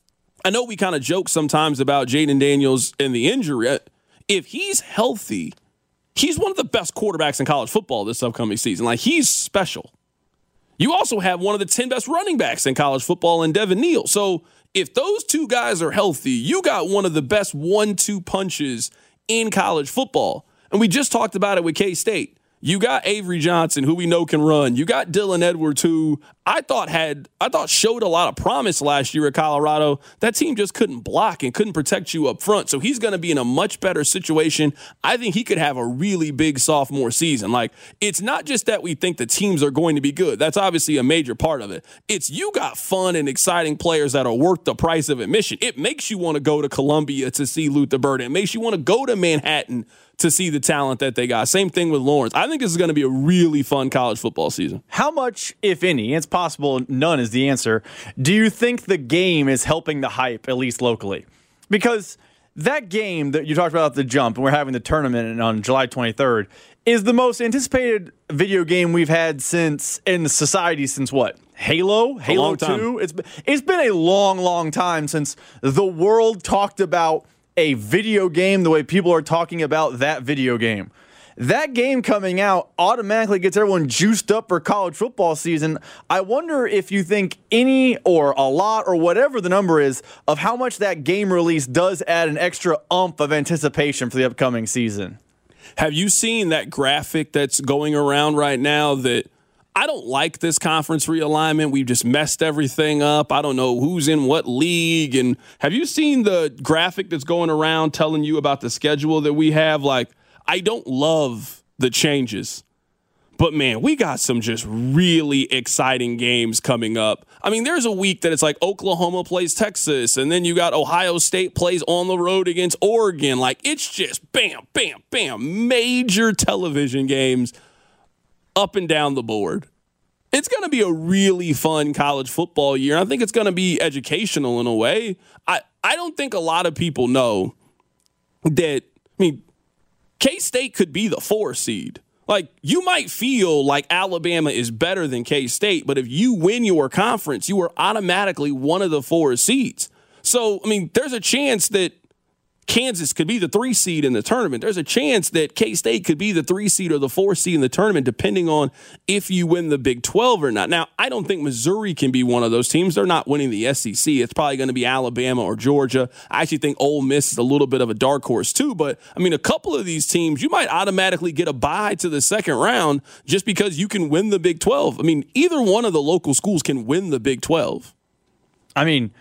I know we kind of joke sometimes about Jaden Daniels and the injury. If he's healthy, he's one of the best quarterbacks in college football this upcoming season. Like, he's special. You also have one of the ten best running backs in college football in Devin Neal. So if those two guys are healthy, you got one of the best one two punches in college football. And we just talked about it with K-State. You got Avery Johnson, who we know can run. You got Dylan Edwards, who I thought had, I thought showed a lot of promise last year at Colorado. That team just couldn't block and couldn't protect you up front. So he's going to be in a much better situation. I think he could have a really big sophomore season. Like, it's not just that we think the teams are going to be good. That's obviously a major part of it. It's you got fun and exciting players that are worth the price of admission. It makes you want to go to Columbia to see Luther Burden. It makes you want to go to Manhattan to see the talent that they got. Same thing with Lawrence. I think this is going to be a really fun college football season. How much, if any, it's possible none is the answer, do you think the game is helping the hype, at least locally? Because that game that you talked about at the jump, and we're having the tournament on July twenty-third, is the most anticipated video game we've had since in society since what? Halo? Halo two? It's, it's been a long, long time since the world talked about a video game the way people are talking about that video game. That game coming out automatically gets everyone juiced up for college football season. I wonder if you think any or a lot or whatever the number is of how much that game release does add an extra oomph of anticipation for the upcoming season. Have you seen that graphic that's going around right now that I don't like this conference realignment. We've just messed everything up. I don't know who's in what league. And have you seen the graphic that's going around telling you about the schedule that we have? Like, I don't love the changes, but man, we got some just really exciting games coming up. I mean, there's a week that it's like Oklahoma plays Texas, and then you got Ohio State plays on the road against Oregon. Like, it's just bam, bam, bam, major television games up and down the board. It's going to be a really fun college football year. I think it's going to be educational in a way. I, I don't think a lot of people know that, I mean, K-State could be the four seed. Like, you might feel like Alabama is better than K-State, but if you win your conference, you are automatically one of the four seeds. So, I mean, there's a chance that Kansas could be the three seed in the tournament. There's a chance that K-State could be the three seed or the four seed in the tournament, depending on if you win the Big twelve or not. Now, I don't think Missouri can be one of those teams. They're not winning the S E C. It's probably going to be Alabama or Georgia. I actually think Ole Miss is a little bit of a dark horse too. But, I mean, a couple of these teams, you might automatically get a bye to the second round just because you can win the Big twelve. I mean, either one of the local schools can win the Big twelve. I mean,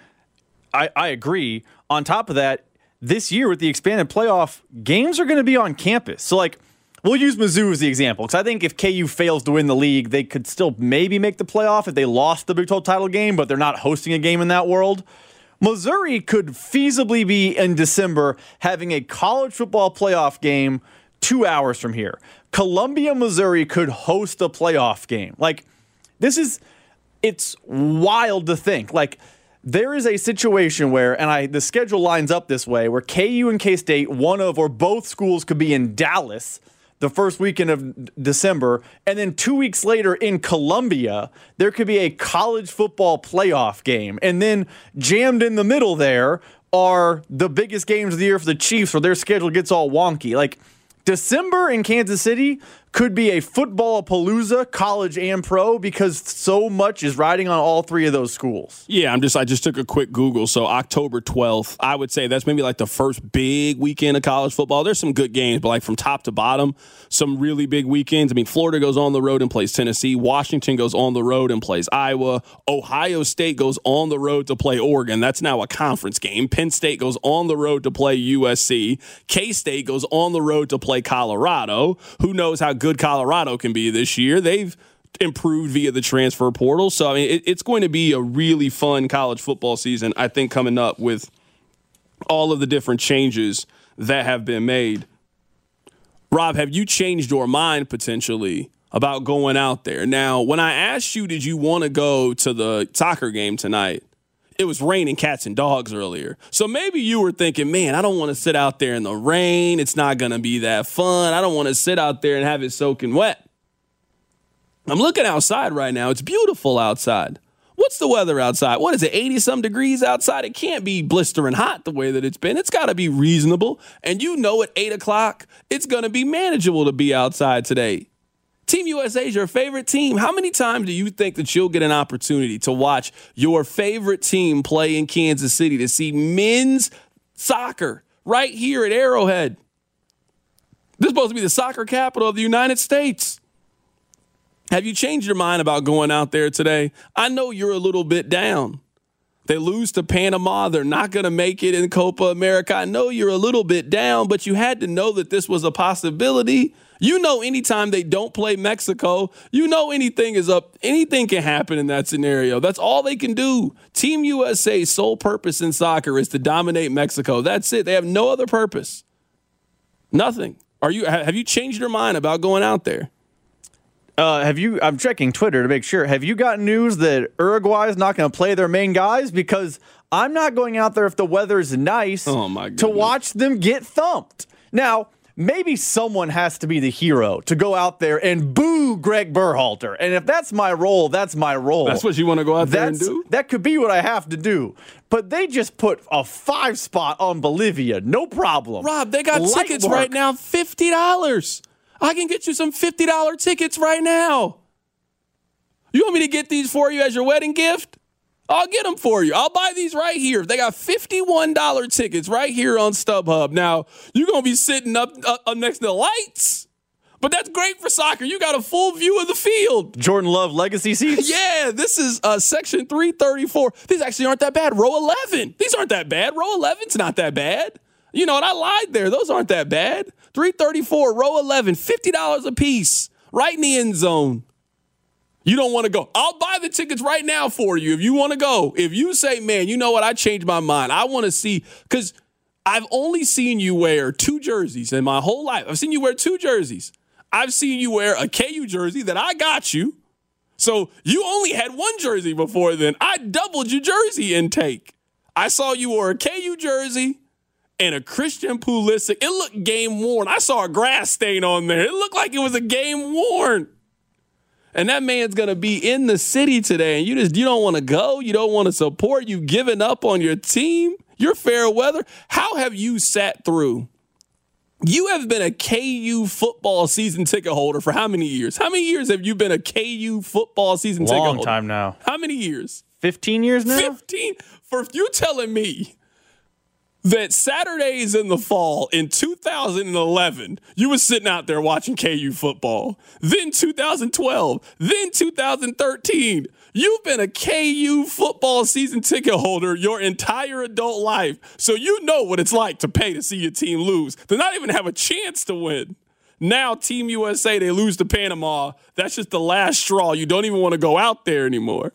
I, I agree. On top of that, this year with the expanded playoff, games are going to be on campus. So, like, we'll use Mizzou as the example, because I think if K U fails to win the league, they could still maybe make the playoff if they lost the Big twelve title game, but they're not hosting a game in that world. Missouri could feasibly be in December having a college football playoff game two hours from here. Columbia, Missouri could host a playoff game. Like, this is, it's wild to think. Like, there is a situation where, and I the schedule lines up this way, where K U and K-State, one of or both schools could be in Dallas the first weekend of December, and then two weeks later in Columbia, there could be a college football playoff game. And then jammed in the middle there are the biggest games of the year for the Chiefs, where their schedule gets all wonky. Like, December in Kansas City could be a football-palooza, college and pro, because so much is riding on all three of those schools. Yeah, I'm just I just took a quick Google. So October twelfth, I would say that's maybe like the first big weekend of college football. There's some good games, but like from top to bottom, some really big weekends. I mean, Florida goes on the road and plays Tennessee. Washington goes on the road and plays Iowa. Ohio State goes on the road to play Oregon. That's now a conference game. Penn State goes on the road to play U S C. K-State goes on the road to play Colorado. Who knows how good Colorado can be this year? They've improved via the transfer portal. So, I mean, it, it's going to be a really fun college football season, I think, coming up with all of the different changes that have been made. Rob, have you changed your mind potentially about going out there? Now, when I asked you, did you want to go to the soccer game tonight, it was raining cats and dogs earlier. So maybe you were thinking, man, I don't want to sit out there in the rain. It's not going to be that fun. I don't want to sit out there and have it soaking wet. I'm looking outside right now. It's beautiful outside. What's the weather outside? What is it, eighty-some degrees outside? It can't be blistering hot the way that it's been. It's got to be reasonable. And you know at eight o'clock, it's going to be manageable to be outside today. Team U S A is your favorite team. How many times do you think that you'll get an opportunity to watch your favorite team play in Kansas City, to see men's soccer right here at Arrowhead? This is supposed to be the soccer capital of the United States. Have you changed your mind about going out there today? I know you're a little bit down. They lose to Panama. They're not going to make it in Copa America. I know you're a little bit down, but you had to know that this was a possibility. You know, anytime they don't play Mexico, you know anything is up. Anything can happen in that scenario. That's all they can do. Team U S A's sole purpose in soccer is to dominate Mexico. That's it. They have no other purpose. Nothing. Are you? Have you changed your mind about going out there? Uh, have you? I'm checking Twitter to make sure. Have you got news that Uruguay is not going to play their main guys? Because I'm not going out there if the weather's nice oh my to watch them get thumped. Now, maybe someone has to be the hero to go out there and boo Greg Berhalter. And if that's my role, that's my role. That's what you want to go out there that's, and do? That could be what I have to do. But they just put a five spot on Bolivia. No problem. Rob, they got Light tickets work. right now, fifty dollars. I can get you some fifty dollars tickets right now. You want me to get these for you as your wedding gift? I'll get them for you. I'll buy these right here. They got fifty-one dollars tickets right here on StubHub. Now, you're going to be sitting up, up, up next to the lights, but that's great for soccer. You got a full view of the field. Jordan Love legacy seats? Yeah, this is uh, section three thirty-four. These actually aren't that bad. Row eleven. These aren't that bad. Row eleven's not that bad. You know what? I lied there. Those aren't that bad. three thirty-four, row eleven, fifty dollars a piece, right in the end zone. You don't want to go. I'll buy the tickets right now for you if you want to go. If you say, man, you know what? I changed my mind. I want to see, because I've only seen you wear two jerseys in my whole life. I've seen you wear two jerseys. I've seen you wear a K U jersey that I got you. So you only had one jersey before then. I doubled your jersey intake. I saw you wore a K U jersey and a Christian Pulisic. It looked game worn. I saw a grass stain on there. It looked like it was a game worn. And that man's going to be in the city today, and you just you don't want to go. You don't want to support. You've given up on your team. You're fair weather. How have you sat through? You have been a K U football season ticket holder for how many years? How many years have you been a K U football season Long ticket holder? Long time now. How many years? fifteen years now? fifteen? For you telling me that Saturdays in the fall in two thousand eleven, you were sitting out there watching K U football. Then two thousand twelve, then two thousand thirteen. You've been a K U football season ticket holder your entire adult life. So you know what it's like to pay to see your team lose, to not even have a chance to win. Now Team U S A, they lose to Panama. That's just the last straw. You don't even want to go out there anymore.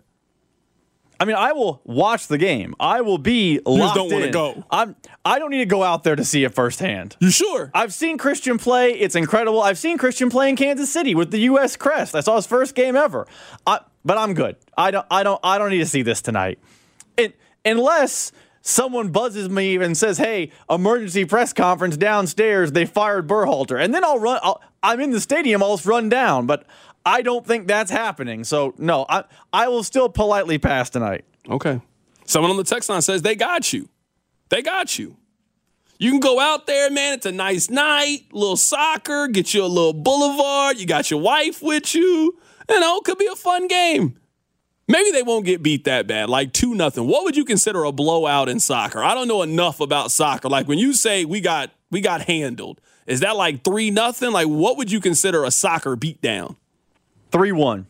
I mean, I will watch the game. I will be locked in. You just don't want to go. I'm, I don't need to go out there to see it firsthand. You sure? I've seen Christian play. It's incredible. I've seen Christian play in Kansas City with the U S crest. I saw his first game ever. I, but I'm good. I don't. I don't. I don't need to see this tonight, it, unless someone buzzes me and says, "Hey, emergency press conference downstairs. They fired Berhalter," and then I'll run. I'll, I'm in the stadium. I'll just run down, but I don't think that's happening. So, no, I I will still politely pass tonight. Okay. Someone on the text line says they got you. They got you. You can go out there, man. It's a nice night, little soccer, get you a little boulevard. You got your wife with you. You know, it could be a fun game. Maybe they won't get beat that bad, like two nothing. What would you consider a blowout in soccer? I don't know enough about soccer. Like when you say we got we got handled, is that like three nothing? Like what would you consider a soccer beatdown? three one.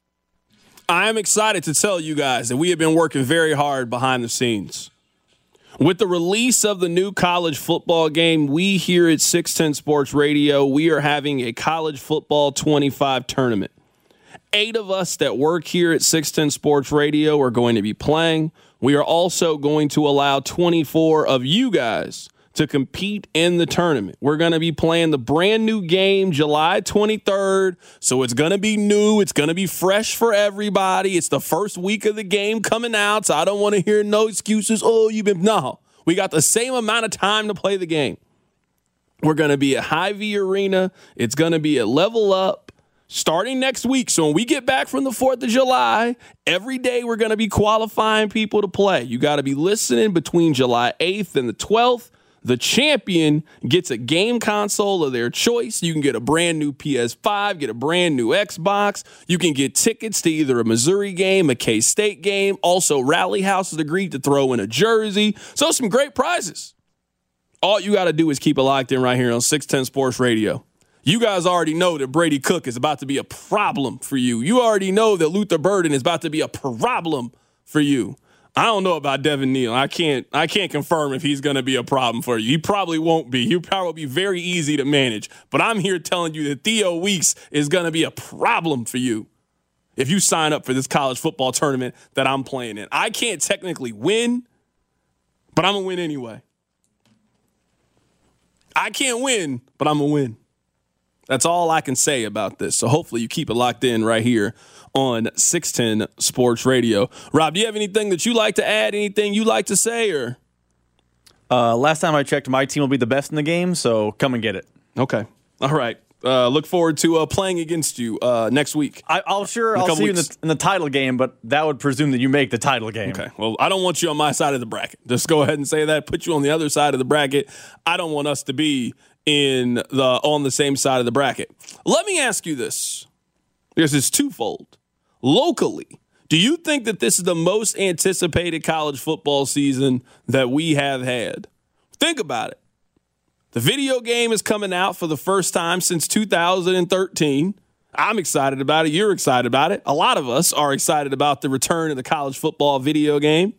I am excited to tell you guys that we have been working very hard behind the scenes. With the release of the new college football game, we here at six ten Sports Radio, we are having a college football twenty-five tournament. Eight of us that work here at six ten Sports Radio are going to be playing. We are also going to allow twenty-four of you guys to compete in the tournament. We're going to be playing the brand new game July twenty-third, so it's going to be new. It's going to be fresh for everybody. It's the first week of the game coming out, so I don't want to hear no excuses. Oh, you've been... No, we got the same amount of time to play the game. We're going to be at Hy-Vee Arena. It's going to be at Level Up starting next week. So when we get back from the fourth of July, every day we're going to be qualifying people to play. You got to be listening between July eighth and the twelfth. The champion gets a game console of their choice. You can get a brand new P S five, get a brand new Xbox. You can get tickets to either a Missouri game, a K-State game. Also, Rally House has agreed to throw in a jersey. So some great prizes. all you got to do is keep it locked in right here on six ten Sports Radio. You guys already know that Brady Cook is about to be a problem for you. You already know that Luther Burden is about to be a problem for you. I don't know about Devin Neal. I can't I can't confirm if he's going to be a problem for you. He probably won't be. He'll probably be very easy to manage. But I'm here telling you that Theo Weeks is going to be a problem for you if you sign up for this college football tournament that I'm playing in. I can't technically win, but I'm going to win anyway. I can't win, but I'm going to win. That's all I can say about this. So hopefully you keep it locked in right here on six ten Sports Radio. Rob, do you have anything that you like to add? Anything you like to say? Or uh, last time I checked, my team will be the best in the game, so come and get it. Okay. All right. Uh, look forward to uh, playing against you uh, next week. I, I'll sure I'll see you in the, in the title game, but that would presume that you make the title game. Okay. Well, I don't want you on my side of the bracket. Just go ahead and say that. Put you on the other side of the bracket. I don't want us to be in the on the same side of the bracket. Let me ask you this, because it's twofold. Locally, do you think that this is the most anticipated college football season that we have had? Think about it. The video game is coming out for the first time since two thousand thirteen. I'm excited about it. You're excited about it. A lot of us are excited about the return of the college football video game.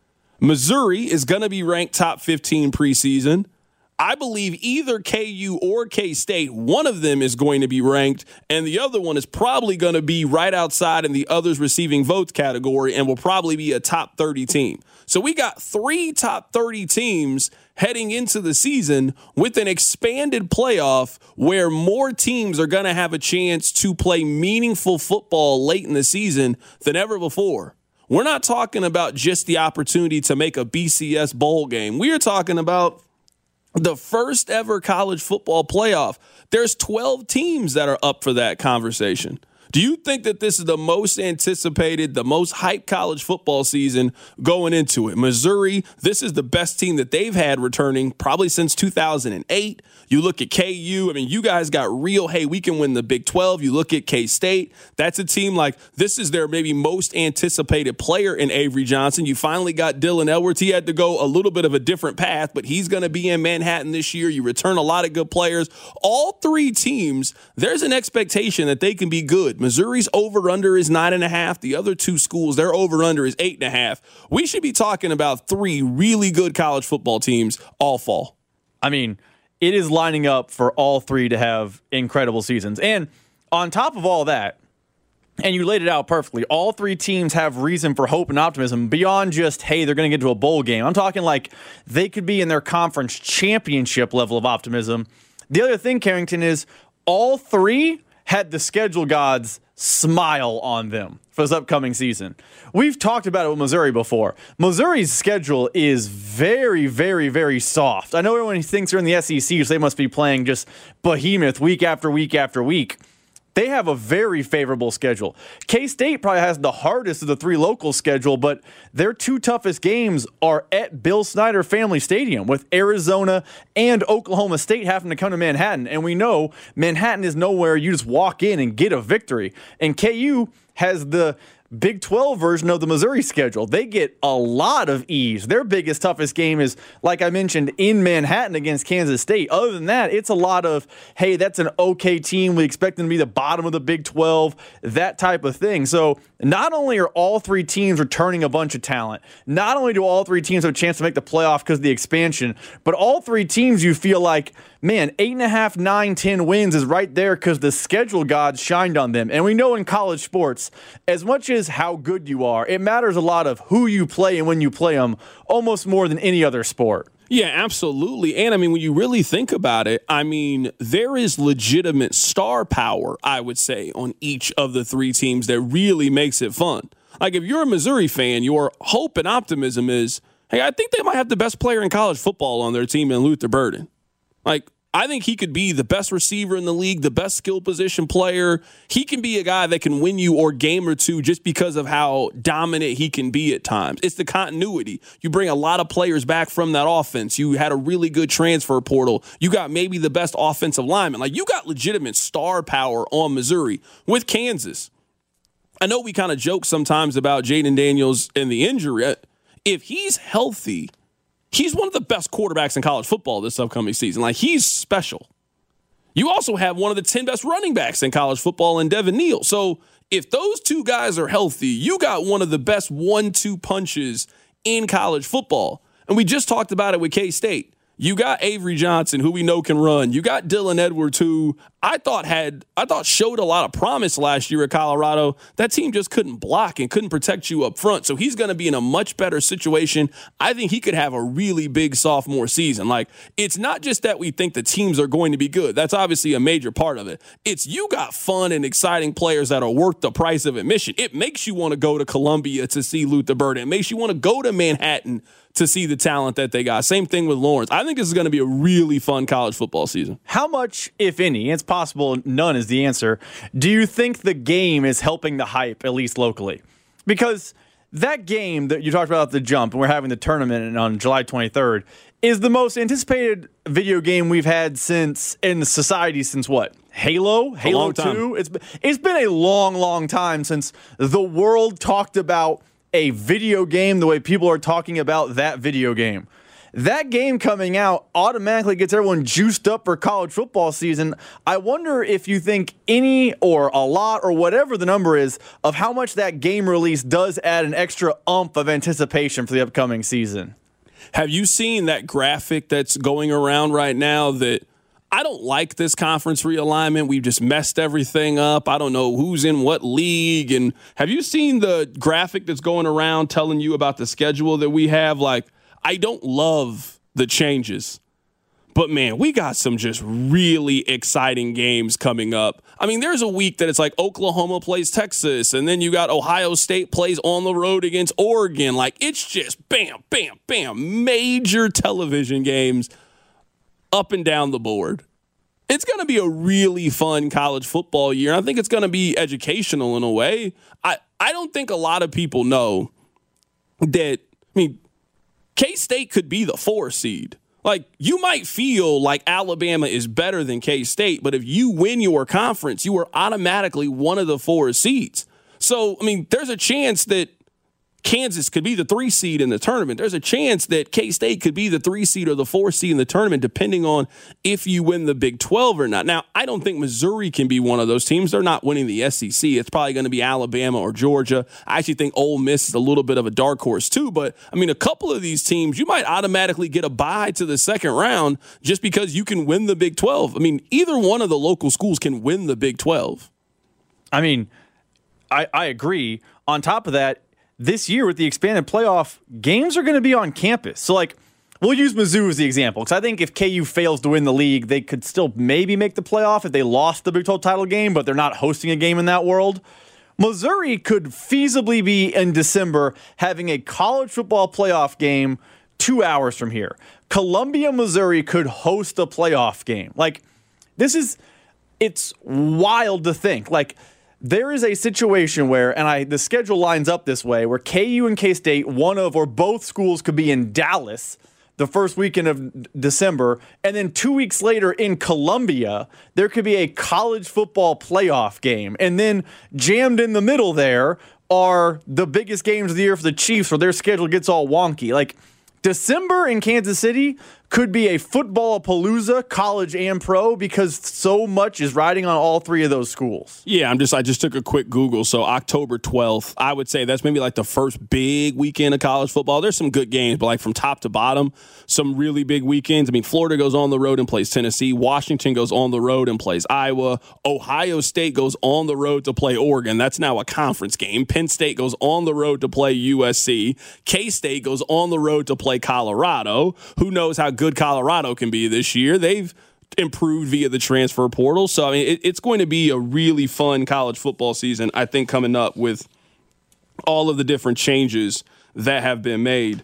Missouri is going to be ranked top fifteen preseason. I believe either K U or K-State, one of them is going to be ranked, and the other one is probably going to be right outside in the others receiving votes category and will probably be a top thirty team. So we got three top thirty teams heading into the season with an expanded playoff where more teams are going to have a chance to play meaningful football late in the season than ever before. We're not talking about just the opportunity to make a B C S bowl game. We are talking about the first ever college football playoff. There's twelve teams that are up for that conversation. Do you think that this is the most anticipated, the most hyped college football season going into it? Missouri, this is the best team that they've had returning probably since two thousand eight. You look at K U, I mean, you guys got real, hey, we can win the Big twelve. You look at K-State, that's a team like, this is their maybe most anticipated player in Avery Johnson. You finally got Dylan Edwards. He had to go a little bit of a different path, but he's going to be in Manhattan this year. You return a lot of good players. All three teams, there's an expectation that they can be good. Missouri's over-under is nine and a half. The other two schools, their over-under is eight and a half. We should be talking about three really good college football teams all fall. I mean, it is lining up for all three to have incredible seasons. And on top of all that, and you laid it out perfectly, all three teams have reason for hope and optimism beyond just, hey, they're going to get to a bowl game. I'm talking like they could be in their conference championship level of optimism. The other thing, Carrington, is all three had the schedule gods smile on them for this upcoming season. We've talked about it with Missouri before. Missouri's schedule is very, very, very soft. I know everyone thinks they're in the S E C, so they must be playing just behemoth week after week after week. They have a very favorable schedule. K-State probably has the hardest of the three local schedule, but their two toughest games are at Bill Snyder Family Stadium, with Arizona and Oklahoma State having to come to Manhattan. And we know Manhattan is nowhere you just walk in and get a victory. And K U has the Big twelve version of the Missouri schedule. They get a lot of ease. Their biggest, toughest game is, like I mentioned, in Manhattan against Kansas State. Other than that, it's a lot of, hey, that's an okay team. We expect them to be the bottom of the Big twelve, that type of thing. So not only are all three teams returning a bunch of talent, not only do all three teams have a chance to make the playoff because of the expansion, but all three teams you feel like, man, eight and a half, nine, ten wins is right there because the schedule gods shined on them. And we know in college sports, as much as how good you are, it matters a lot of who you play and when you play them, almost more than any other sport. Yeah, absolutely. And I mean, when you really think about it, I mean, there is legitimate star power, I would say, on each of the three teams that really makes it fun. Like, if you're a Missouri fan, your hope and optimism is, hey, I think they might have the best player in college football on their team in Luther Burden. Like, I think he could be the best receiver in the league, the best skill position player. He can be a guy that can win you or game or two just because of how dominant he can be at times. It's the continuity. You bring a lot of players back from that offense. You had a really good transfer portal. You got maybe the best offensive lineman. Like, you got legitimate star power on Missouri with Kansas. I know we kind of joke sometimes about Jaden Daniels and the injury. If he's healthy, he's one of the best quarterbacks in college football this upcoming season. Like, he's special. You also have one of the ten best running backs in college football in Devin Neal. So if those two guys are healthy, you got one of the best one two punches in college football. And we just talked about it with K-State. You got Avery Johnson, who we know can run. You got Dylan Edwards, who I thought had, I thought showed a lot of promise last year at Colorado. That team just couldn't block and couldn't protect you up front. So he's going to be in a much better situation. I think he could have a really big sophomore season. Like, it's not just that we think the teams are going to be good. That's obviously a major part of it. It's you got fun and exciting players that are worth the price of admission. It makes you want to go to Columbia to see Luther Burden. It makes you want to go to Manhattan to see the talent that they got. Same thing with Lawrence. I think this is going to be a really fun college football season. How much, if any, it's possible none is the answer, do you think the game is helping the hype, at least locally? Because that game that you talked about at the jump, and we're having the tournament on July twenty-third, is the most anticipated video game we've had since in society since what? Halo? Halo two? It's, it's been a long, long time since the world talked about a video game the way people are talking about that video game. That game coming out automatically gets everyone juiced up for college football season. I wonder if you think any or a lot or whatever the number is of how much that game release does add an extra oomph of anticipation for the upcoming season. Have you seen that graphic that's going around right now that I don't like this conference realignment. We've just messed everything up. I don't know who's in what league. And have you seen the graphic that's going around telling you about the schedule that we have? Like, I don't love the changes, but man, we got some just really exciting games coming up. I mean, there's a week that it's like Oklahoma plays Texas, and then you got Ohio State plays on the road against Oregon. Like, it's just bam, bam, bam, major television games up and down the board. It's going to be a really fun college football year. I think it's going to be educational in a way. I, I don't think a lot of people know that, I mean, K-State could be the four seed. Like, you might feel like Alabama is better than K-State, but if you win your conference, you are automatically one of the four seeds. So, I mean, there's a chance that Kansas could be the three seed in the tournament. There's a chance that K-State could be the three seed or the four seed in the tournament, depending on if you win the Big twelve or not. Now, I don't think Missouri can be one of those teams. They're not winning the S E C. It's probably going to be Alabama or Georgia. I actually think Ole Miss is a little bit of a dark horse too. But, I mean, a couple of these teams, you might automatically get a bye to the second round just because you can win the Big twelve. I mean, either one of the local schools can win the Big twelve. I mean, I, I agree. On top of that, this year with the expanded playoff, games are going to be on campus. So, like, we'll use Mizzou as the example, because I think if K U fails to win the league, they could still maybe make the playoff if they lost the Big twelve title game, but they're not hosting a game in that world. Missouri could feasibly be in December having a college football playoff game two hours from here. Columbia, Missouri could host a playoff game. Like, this is, it's wild to think. Like, there is a situation where, and I the schedule lines up this way, where K U and K-State, one of or both schools could be in Dallas the first weekend of December, and then two weeks later in Columbia, there could be a college football playoff game. And then jammed in the middle there are the biggest games of the year for the Chiefs, where their schedule gets all wonky. Like, December in Kansas City could be a football-palooza, college and pro, because so much is riding on all three of those schools. Yeah, I'm just I just took a quick Google. So October twelfth, I would say that's maybe like the first big weekend of college football. There's some good games, but like from top to bottom, some really big weekends. I mean, Florida goes on the road and plays Tennessee. Washington goes on the road and plays Iowa. Ohio State goes on the road to play Oregon. That's now a conference game. Penn State goes on the road to play U S C. K-State goes on the road to play Colorado. Who knows how good Colorado can be this year? They've improved via the transfer portal. So, I mean, it, it's going to be a really fun college football season, I think, coming up with all of the different changes that have been made.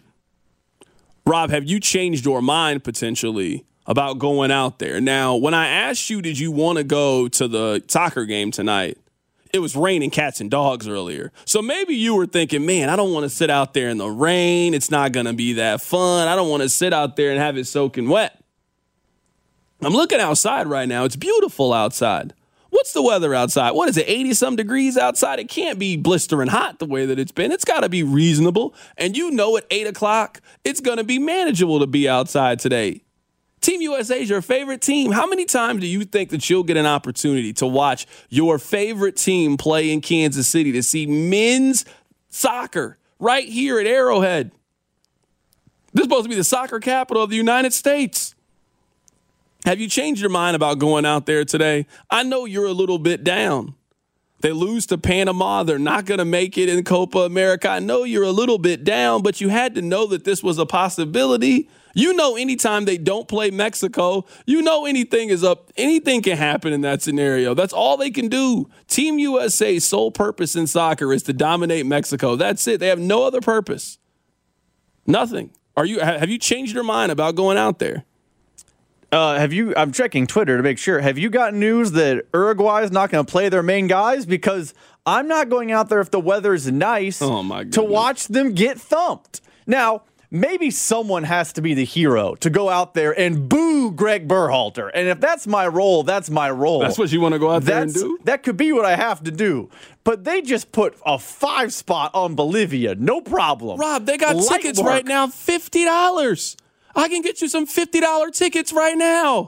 Rob, have you changed your mind potentially about going out there? Now, when I asked you, did you want to go to the soccer game tonight, it was raining cats and dogs earlier. So maybe you were thinking, man, I don't want to sit out there in the rain. It's not going to be that fun. I don't want to sit out there and have it soaking wet. I'm looking outside right now. It's beautiful outside. What's the weather outside? What is it, eighty-some degrees outside? It can't be blistering hot the way that it's been. It's got to be reasonable. And you know at eight o'clock, it's going to be manageable to be outside today. Team U S A is your favorite team. How many times do you think that you'll get an opportunity to watch your favorite team play in Kansas City, to see men's soccer right here at Arrowhead? This is supposed to be the soccer capital of the United States. Have you changed your mind about going out there today? I know you're a little bit down. They lose to Panama. They're not going to make it in Copa America. I know you're a little bit down, but you had to know that this was a possibility. You know, anytime they don't play Mexico, you know anything is up. Anything can happen in that scenario. That's all they can do. Team U S A's sole purpose in soccer is to dominate Mexico. That's it. They have no other purpose. Nothing. Are you? Have you changed your mind about going out there? Uh, have you? I'm checking Twitter to make sure. Have you got news that Uruguay is not going to play their main guys? Because I'm not going out there if the weather's nice oh my to watch them get thumped. Now, maybe someone has to be the hero to go out there and boo Greg Berhalter. And if that's my role, that's my role. That's what you want to go out there that's, and do? That could be what I have to do. But they just put a five spot on Bolivia. No problem. Rob, they got Light tickets work. right now, fifty dollars. I can get you some fifty dollars tickets right now.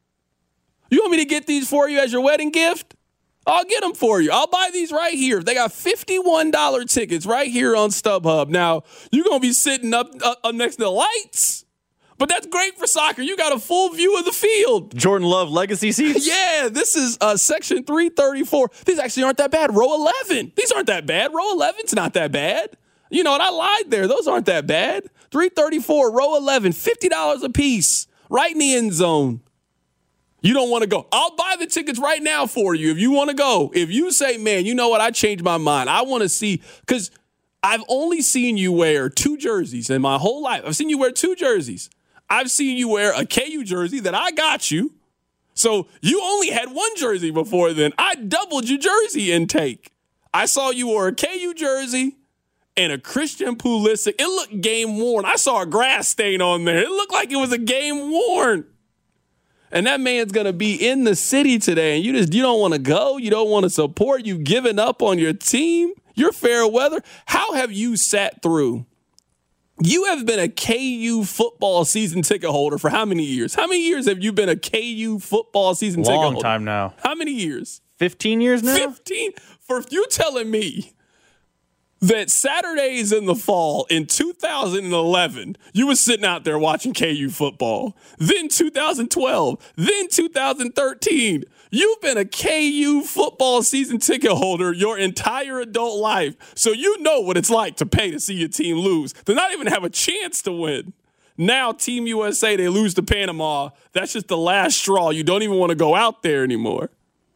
You want me to get these for you as your wedding gift? I'll get them for you. I'll buy these right here. They got fifty-one dollars tickets right here on StubHub. Now, you're going to be sitting up, up, up next to the lights, but that's great for soccer. You got a full view of the field. Jordan Love legacy seats? Yeah, this is uh, section three thirty-four. These actually aren't that bad. Row eleven. These aren't that bad. Row eleven's not that bad. You know what? I lied there. Those aren't that bad. three thirty-four, row eleven, fifty dollars a piece, right in the end zone. You don't want to go. I'll buy the tickets right now for you if you want to go. If you say, man, you know what? I changed my mind. I want to see, because I've only seen you wear two jerseys in my whole life. I've seen you wear two jerseys. I've seen you wear a K U jersey that I got you. So you only had one jersey before then. I doubled your jersey intake. I saw you wore a K U jersey and a Christian Pulisic. It looked game worn. I saw a grass stain on there. It looked like it was a game worn. And that man's going to be in the city today, and you just you don't want to go. You don't want to support. You've given up on your team. You're fair weather. How have you sat through? You have been a K U football season ticket holder for how many years? How many years have you been a K U football season ticket holder? Long time now. How many years? fifteen years now? fifteen? For you telling me that Saturdays in the fall in two thousand eleven, you were sitting out there watching K U football. Then two thousand twelve, then two thousand thirteen. You've been a K U football season ticket holder your entire adult life. So you know what it's like to pay to see your team lose, to not even have a chance to win. Now Team U S A, they lose to Panama. That's just the last straw. You don't even want to go out there anymore.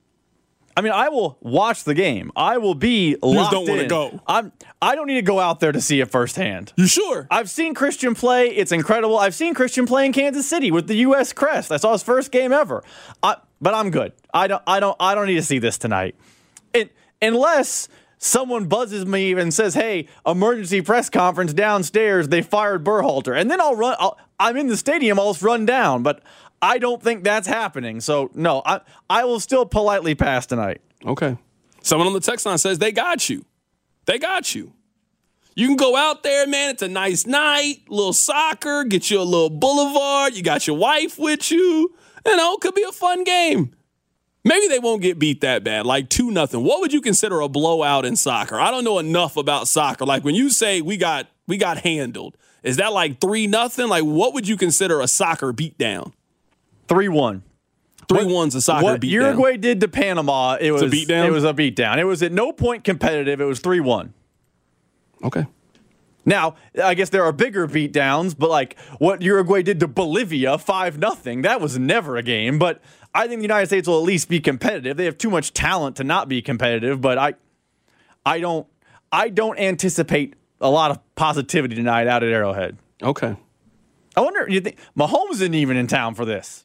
I mean, I will watch the game. I will be locked in. You just don't want to go. I'm, I don't need to go out there to see it firsthand. You sure? I've seen Christian play. It's incredible. I've seen Christian play in Kansas City with the U S crest. I saw his first game ever. I, but I'm good. I don't. I don't. I don't need to see this tonight, it, unless someone buzzes me and says, "Hey, emergency press conference downstairs. They fired Berhalter," and then I'll run. I'll, I'm in the stadium. I'll just run down, but I don't think that's happening. So, no, I I will still politely pass tonight. Okay. Someone on the text line says they got you. They got you. You can go out there, man. It's a nice night, little soccer, get you a little boulevard. You got your wife with you. You know, it could be a fun game. Maybe they won't get beat that bad, like two nothing. What would you consider a blowout in soccer? I don't know enough about soccer. Like when you say we got we got handled, is that like three nothing? Like what would you consider a soccer beatdown? three one. three one's a soccer what beatdown. Uruguay did to Panama, it was, a beatdown? it was a beatdown. It was at no point competitive. It was three one. Okay. Now, I guess there are bigger beatdowns, but like what Uruguay did to Bolivia, five nothing, that was never a game. But I think the United States will at least be competitive. They have too much talent to not be competitive, but I I don't I don't anticipate a lot of positivity tonight out at Arrowhead. Okay. I wonder, you think Mahomes isn't even in town for this?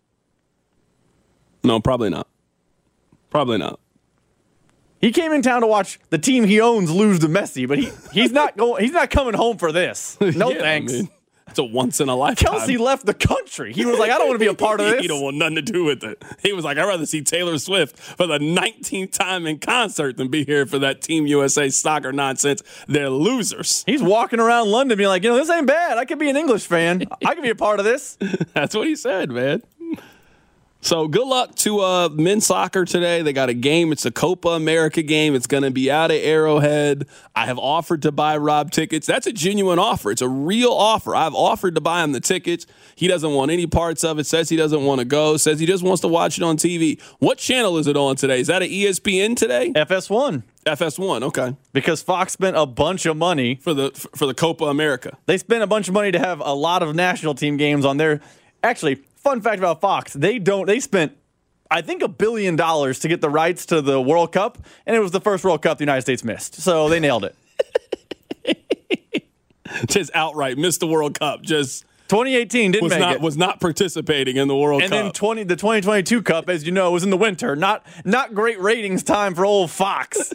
No, probably not. Probably not. He came in town to watch the team he owns lose to Messi, but he, he's not going. He's not coming home for this. No yeah, thanks. I mean, It's a once in a lifetime. Kelsey left the country. He was like, I don't want to be a part of this. He don't want nothing to do with it. He was like, I'd rather see Taylor Swift for the nineteenth time in concert than be here for that Team U S A soccer nonsense. They're losers. He's walking around London being like, you know, this ain't bad. I could be an English fan. I could be a part of this. That's what he said, man. So good luck to uh, men's soccer today. They got a game. It's a Copa America game. It's going to be out at Arrowhead. I have offered to buy Rob tickets. That's a genuine offer. It's a real offer. I've offered to buy him the tickets. He doesn't want any parts of it. Says he doesn't want to go. Says he just wants to watch it on T V. What channel is it on today? Is that an E S P N today? F S one. F S one, okay. Because Fox spent a bunch of money. For the for the Copa America. They spent a bunch of money to have a lot of national team games on there. Actually, fun fact about Fox, they don't. They spent, I think, a billion dollars to get the rights to the World Cup, and it was the first World Cup the United States missed. So they nailed it. Just outright missed the World Cup. Just twenty eighteen didn't was make not, it. Was not participating in the World and Cup. And then twenty the twenty twenty-two Cup, as you know, was in the winter. Not not great ratings time for old Fox.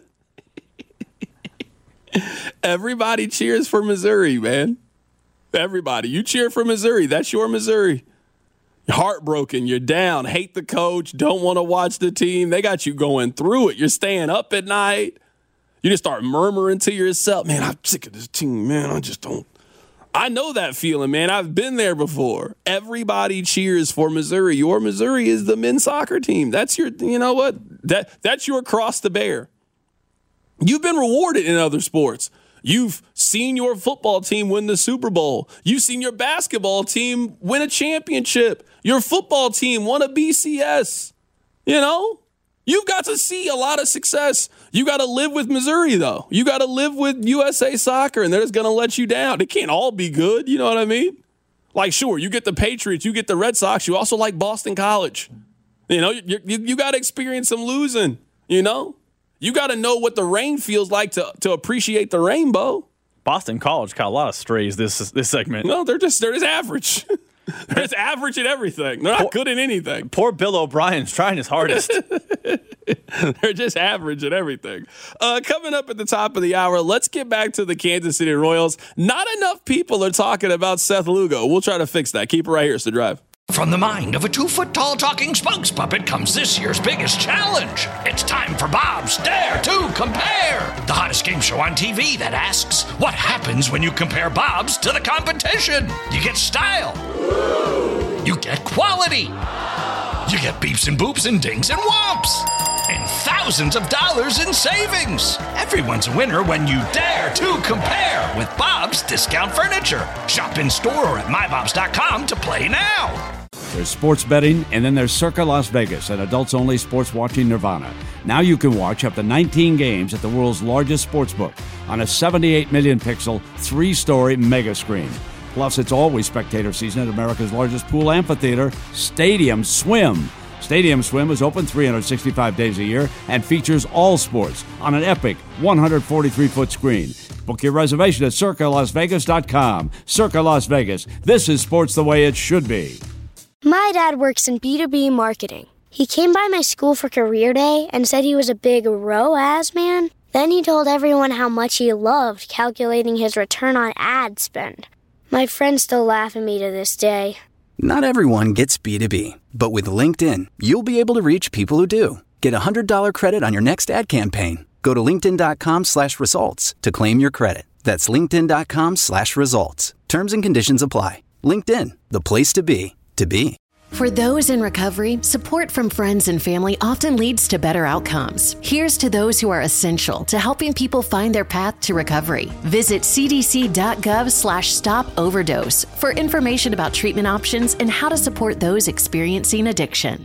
Everybody cheers for Missouri, man. Everybody. You cheer for Missouri. That's your Missouri. You're heartbroken. You're down. Hate the coach. Don't want to watch the team. They got you going through it. You're staying up at night. You just start murmuring to yourself, man, I'm sick of this team, man. I just don't. I know that feeling, man. I've been there before. Everybody cheers for Missouri. Your Missouri is the men's soccer team. That's your, you know what? That That's your cross to bear. You've been rewarded in other sports. You've seen your football team win the Super Bowl. You've seen your basketball team win a championship. Your football team won a B C S. You know? You've got to see a lot of success. You got to live with Missouri, though. You got to live with U S A Soccer, and they're just going to let you down. It can't all be good. You know what I mean? Like, sure, you get the Patriots, you get the Red Sox. You also like Boston College. You know, you, you, you got to experience some losing, you know? You got to know what the rain feels like to, to appreciate the rainbow. Boston College caught a lot of strays this this segment. No, they're just they're just average. They're just average at everything. They're not poor, good at anything. Poor Bill O'Brien's trying his hardest. They're just average at everything. Uh, coming up at the top of the hour, let's get back to the Kansas City Royals. Not enough people are talking about Seth Lugo. We'll try to fix that. Keep it right here. It's The Drive. From the mind of a two-foot-tall talking spokes puppet comes this year's biggest challenge. It's time for Bob's Dare to Compare, the hottest game show on T V that asks, what happens when you compare Bob's to the competition? You get style. You get quality. You get beeps and boops and dings and whomps. And thousands of dollars in savings. Everyone's a winner when you dare to compare with Bob's Discount Furniture. Shop in store or at my bobs dot com to play now. There's sports betting, and then there's Circa Las Vegas, an adults-only sports watching nirvana. Now you can watch up to nineteen games at the world's largest sportsbook on a seventy-eight million pixel, three-story mega screen. Plus, it's always spectator season at America's largest pool amphitheater, Stadium Swim. Stadium Swim is open three hundred sixty-five days a year and features all sports on an epic one hundred forty-three foot screen. Book your reservation at circa las vegas dot com. Circa Las Vegas. This is sports the way it should be. My dad works in B two B marketing. He came by my school for career day and said he was a big R O A S man. Then he told everyone how much he loved calculating his return on ad spend. My friends still laugh at me to this day. Not everyone gets B two B, but with LinkedIn, you'll be able to reach people who do. Get a one hundred dollars credit on your next ad campaign. Go to linkedin.com slash results to claim your credit. That's linkedin.com slash results. Terms and conditions apply. LinkedIn, the place to be, to be. For those in recovery, support from friends and family often leads to better outcomes. Here's to those who are essential to helping people find their path to recovery. Visit cdc.gov slash stop overdose for information about treatment options and how to support those experiencing addiction.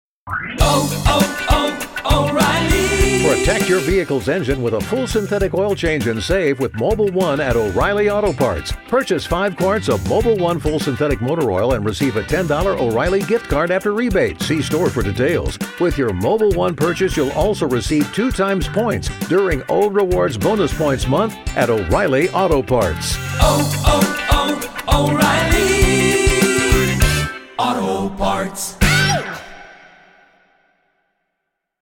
Oh, oh, oh, O'Reilly. Protect your vehicle's engine with a full synthetic oil change and save with Mobil one at O'Reilly Auto Parts. Purchase five quarts of Mobil one full synthetic motor oil and receive a ten dollars O'Reilly gift card after rebate. See store for details. With your Mobil one purchase, you'll also receive two times points during O Rewards Bonus Points Month at O'Reilly Auto Parts. Oh, oh, oh, O'Reilly Auto Parts.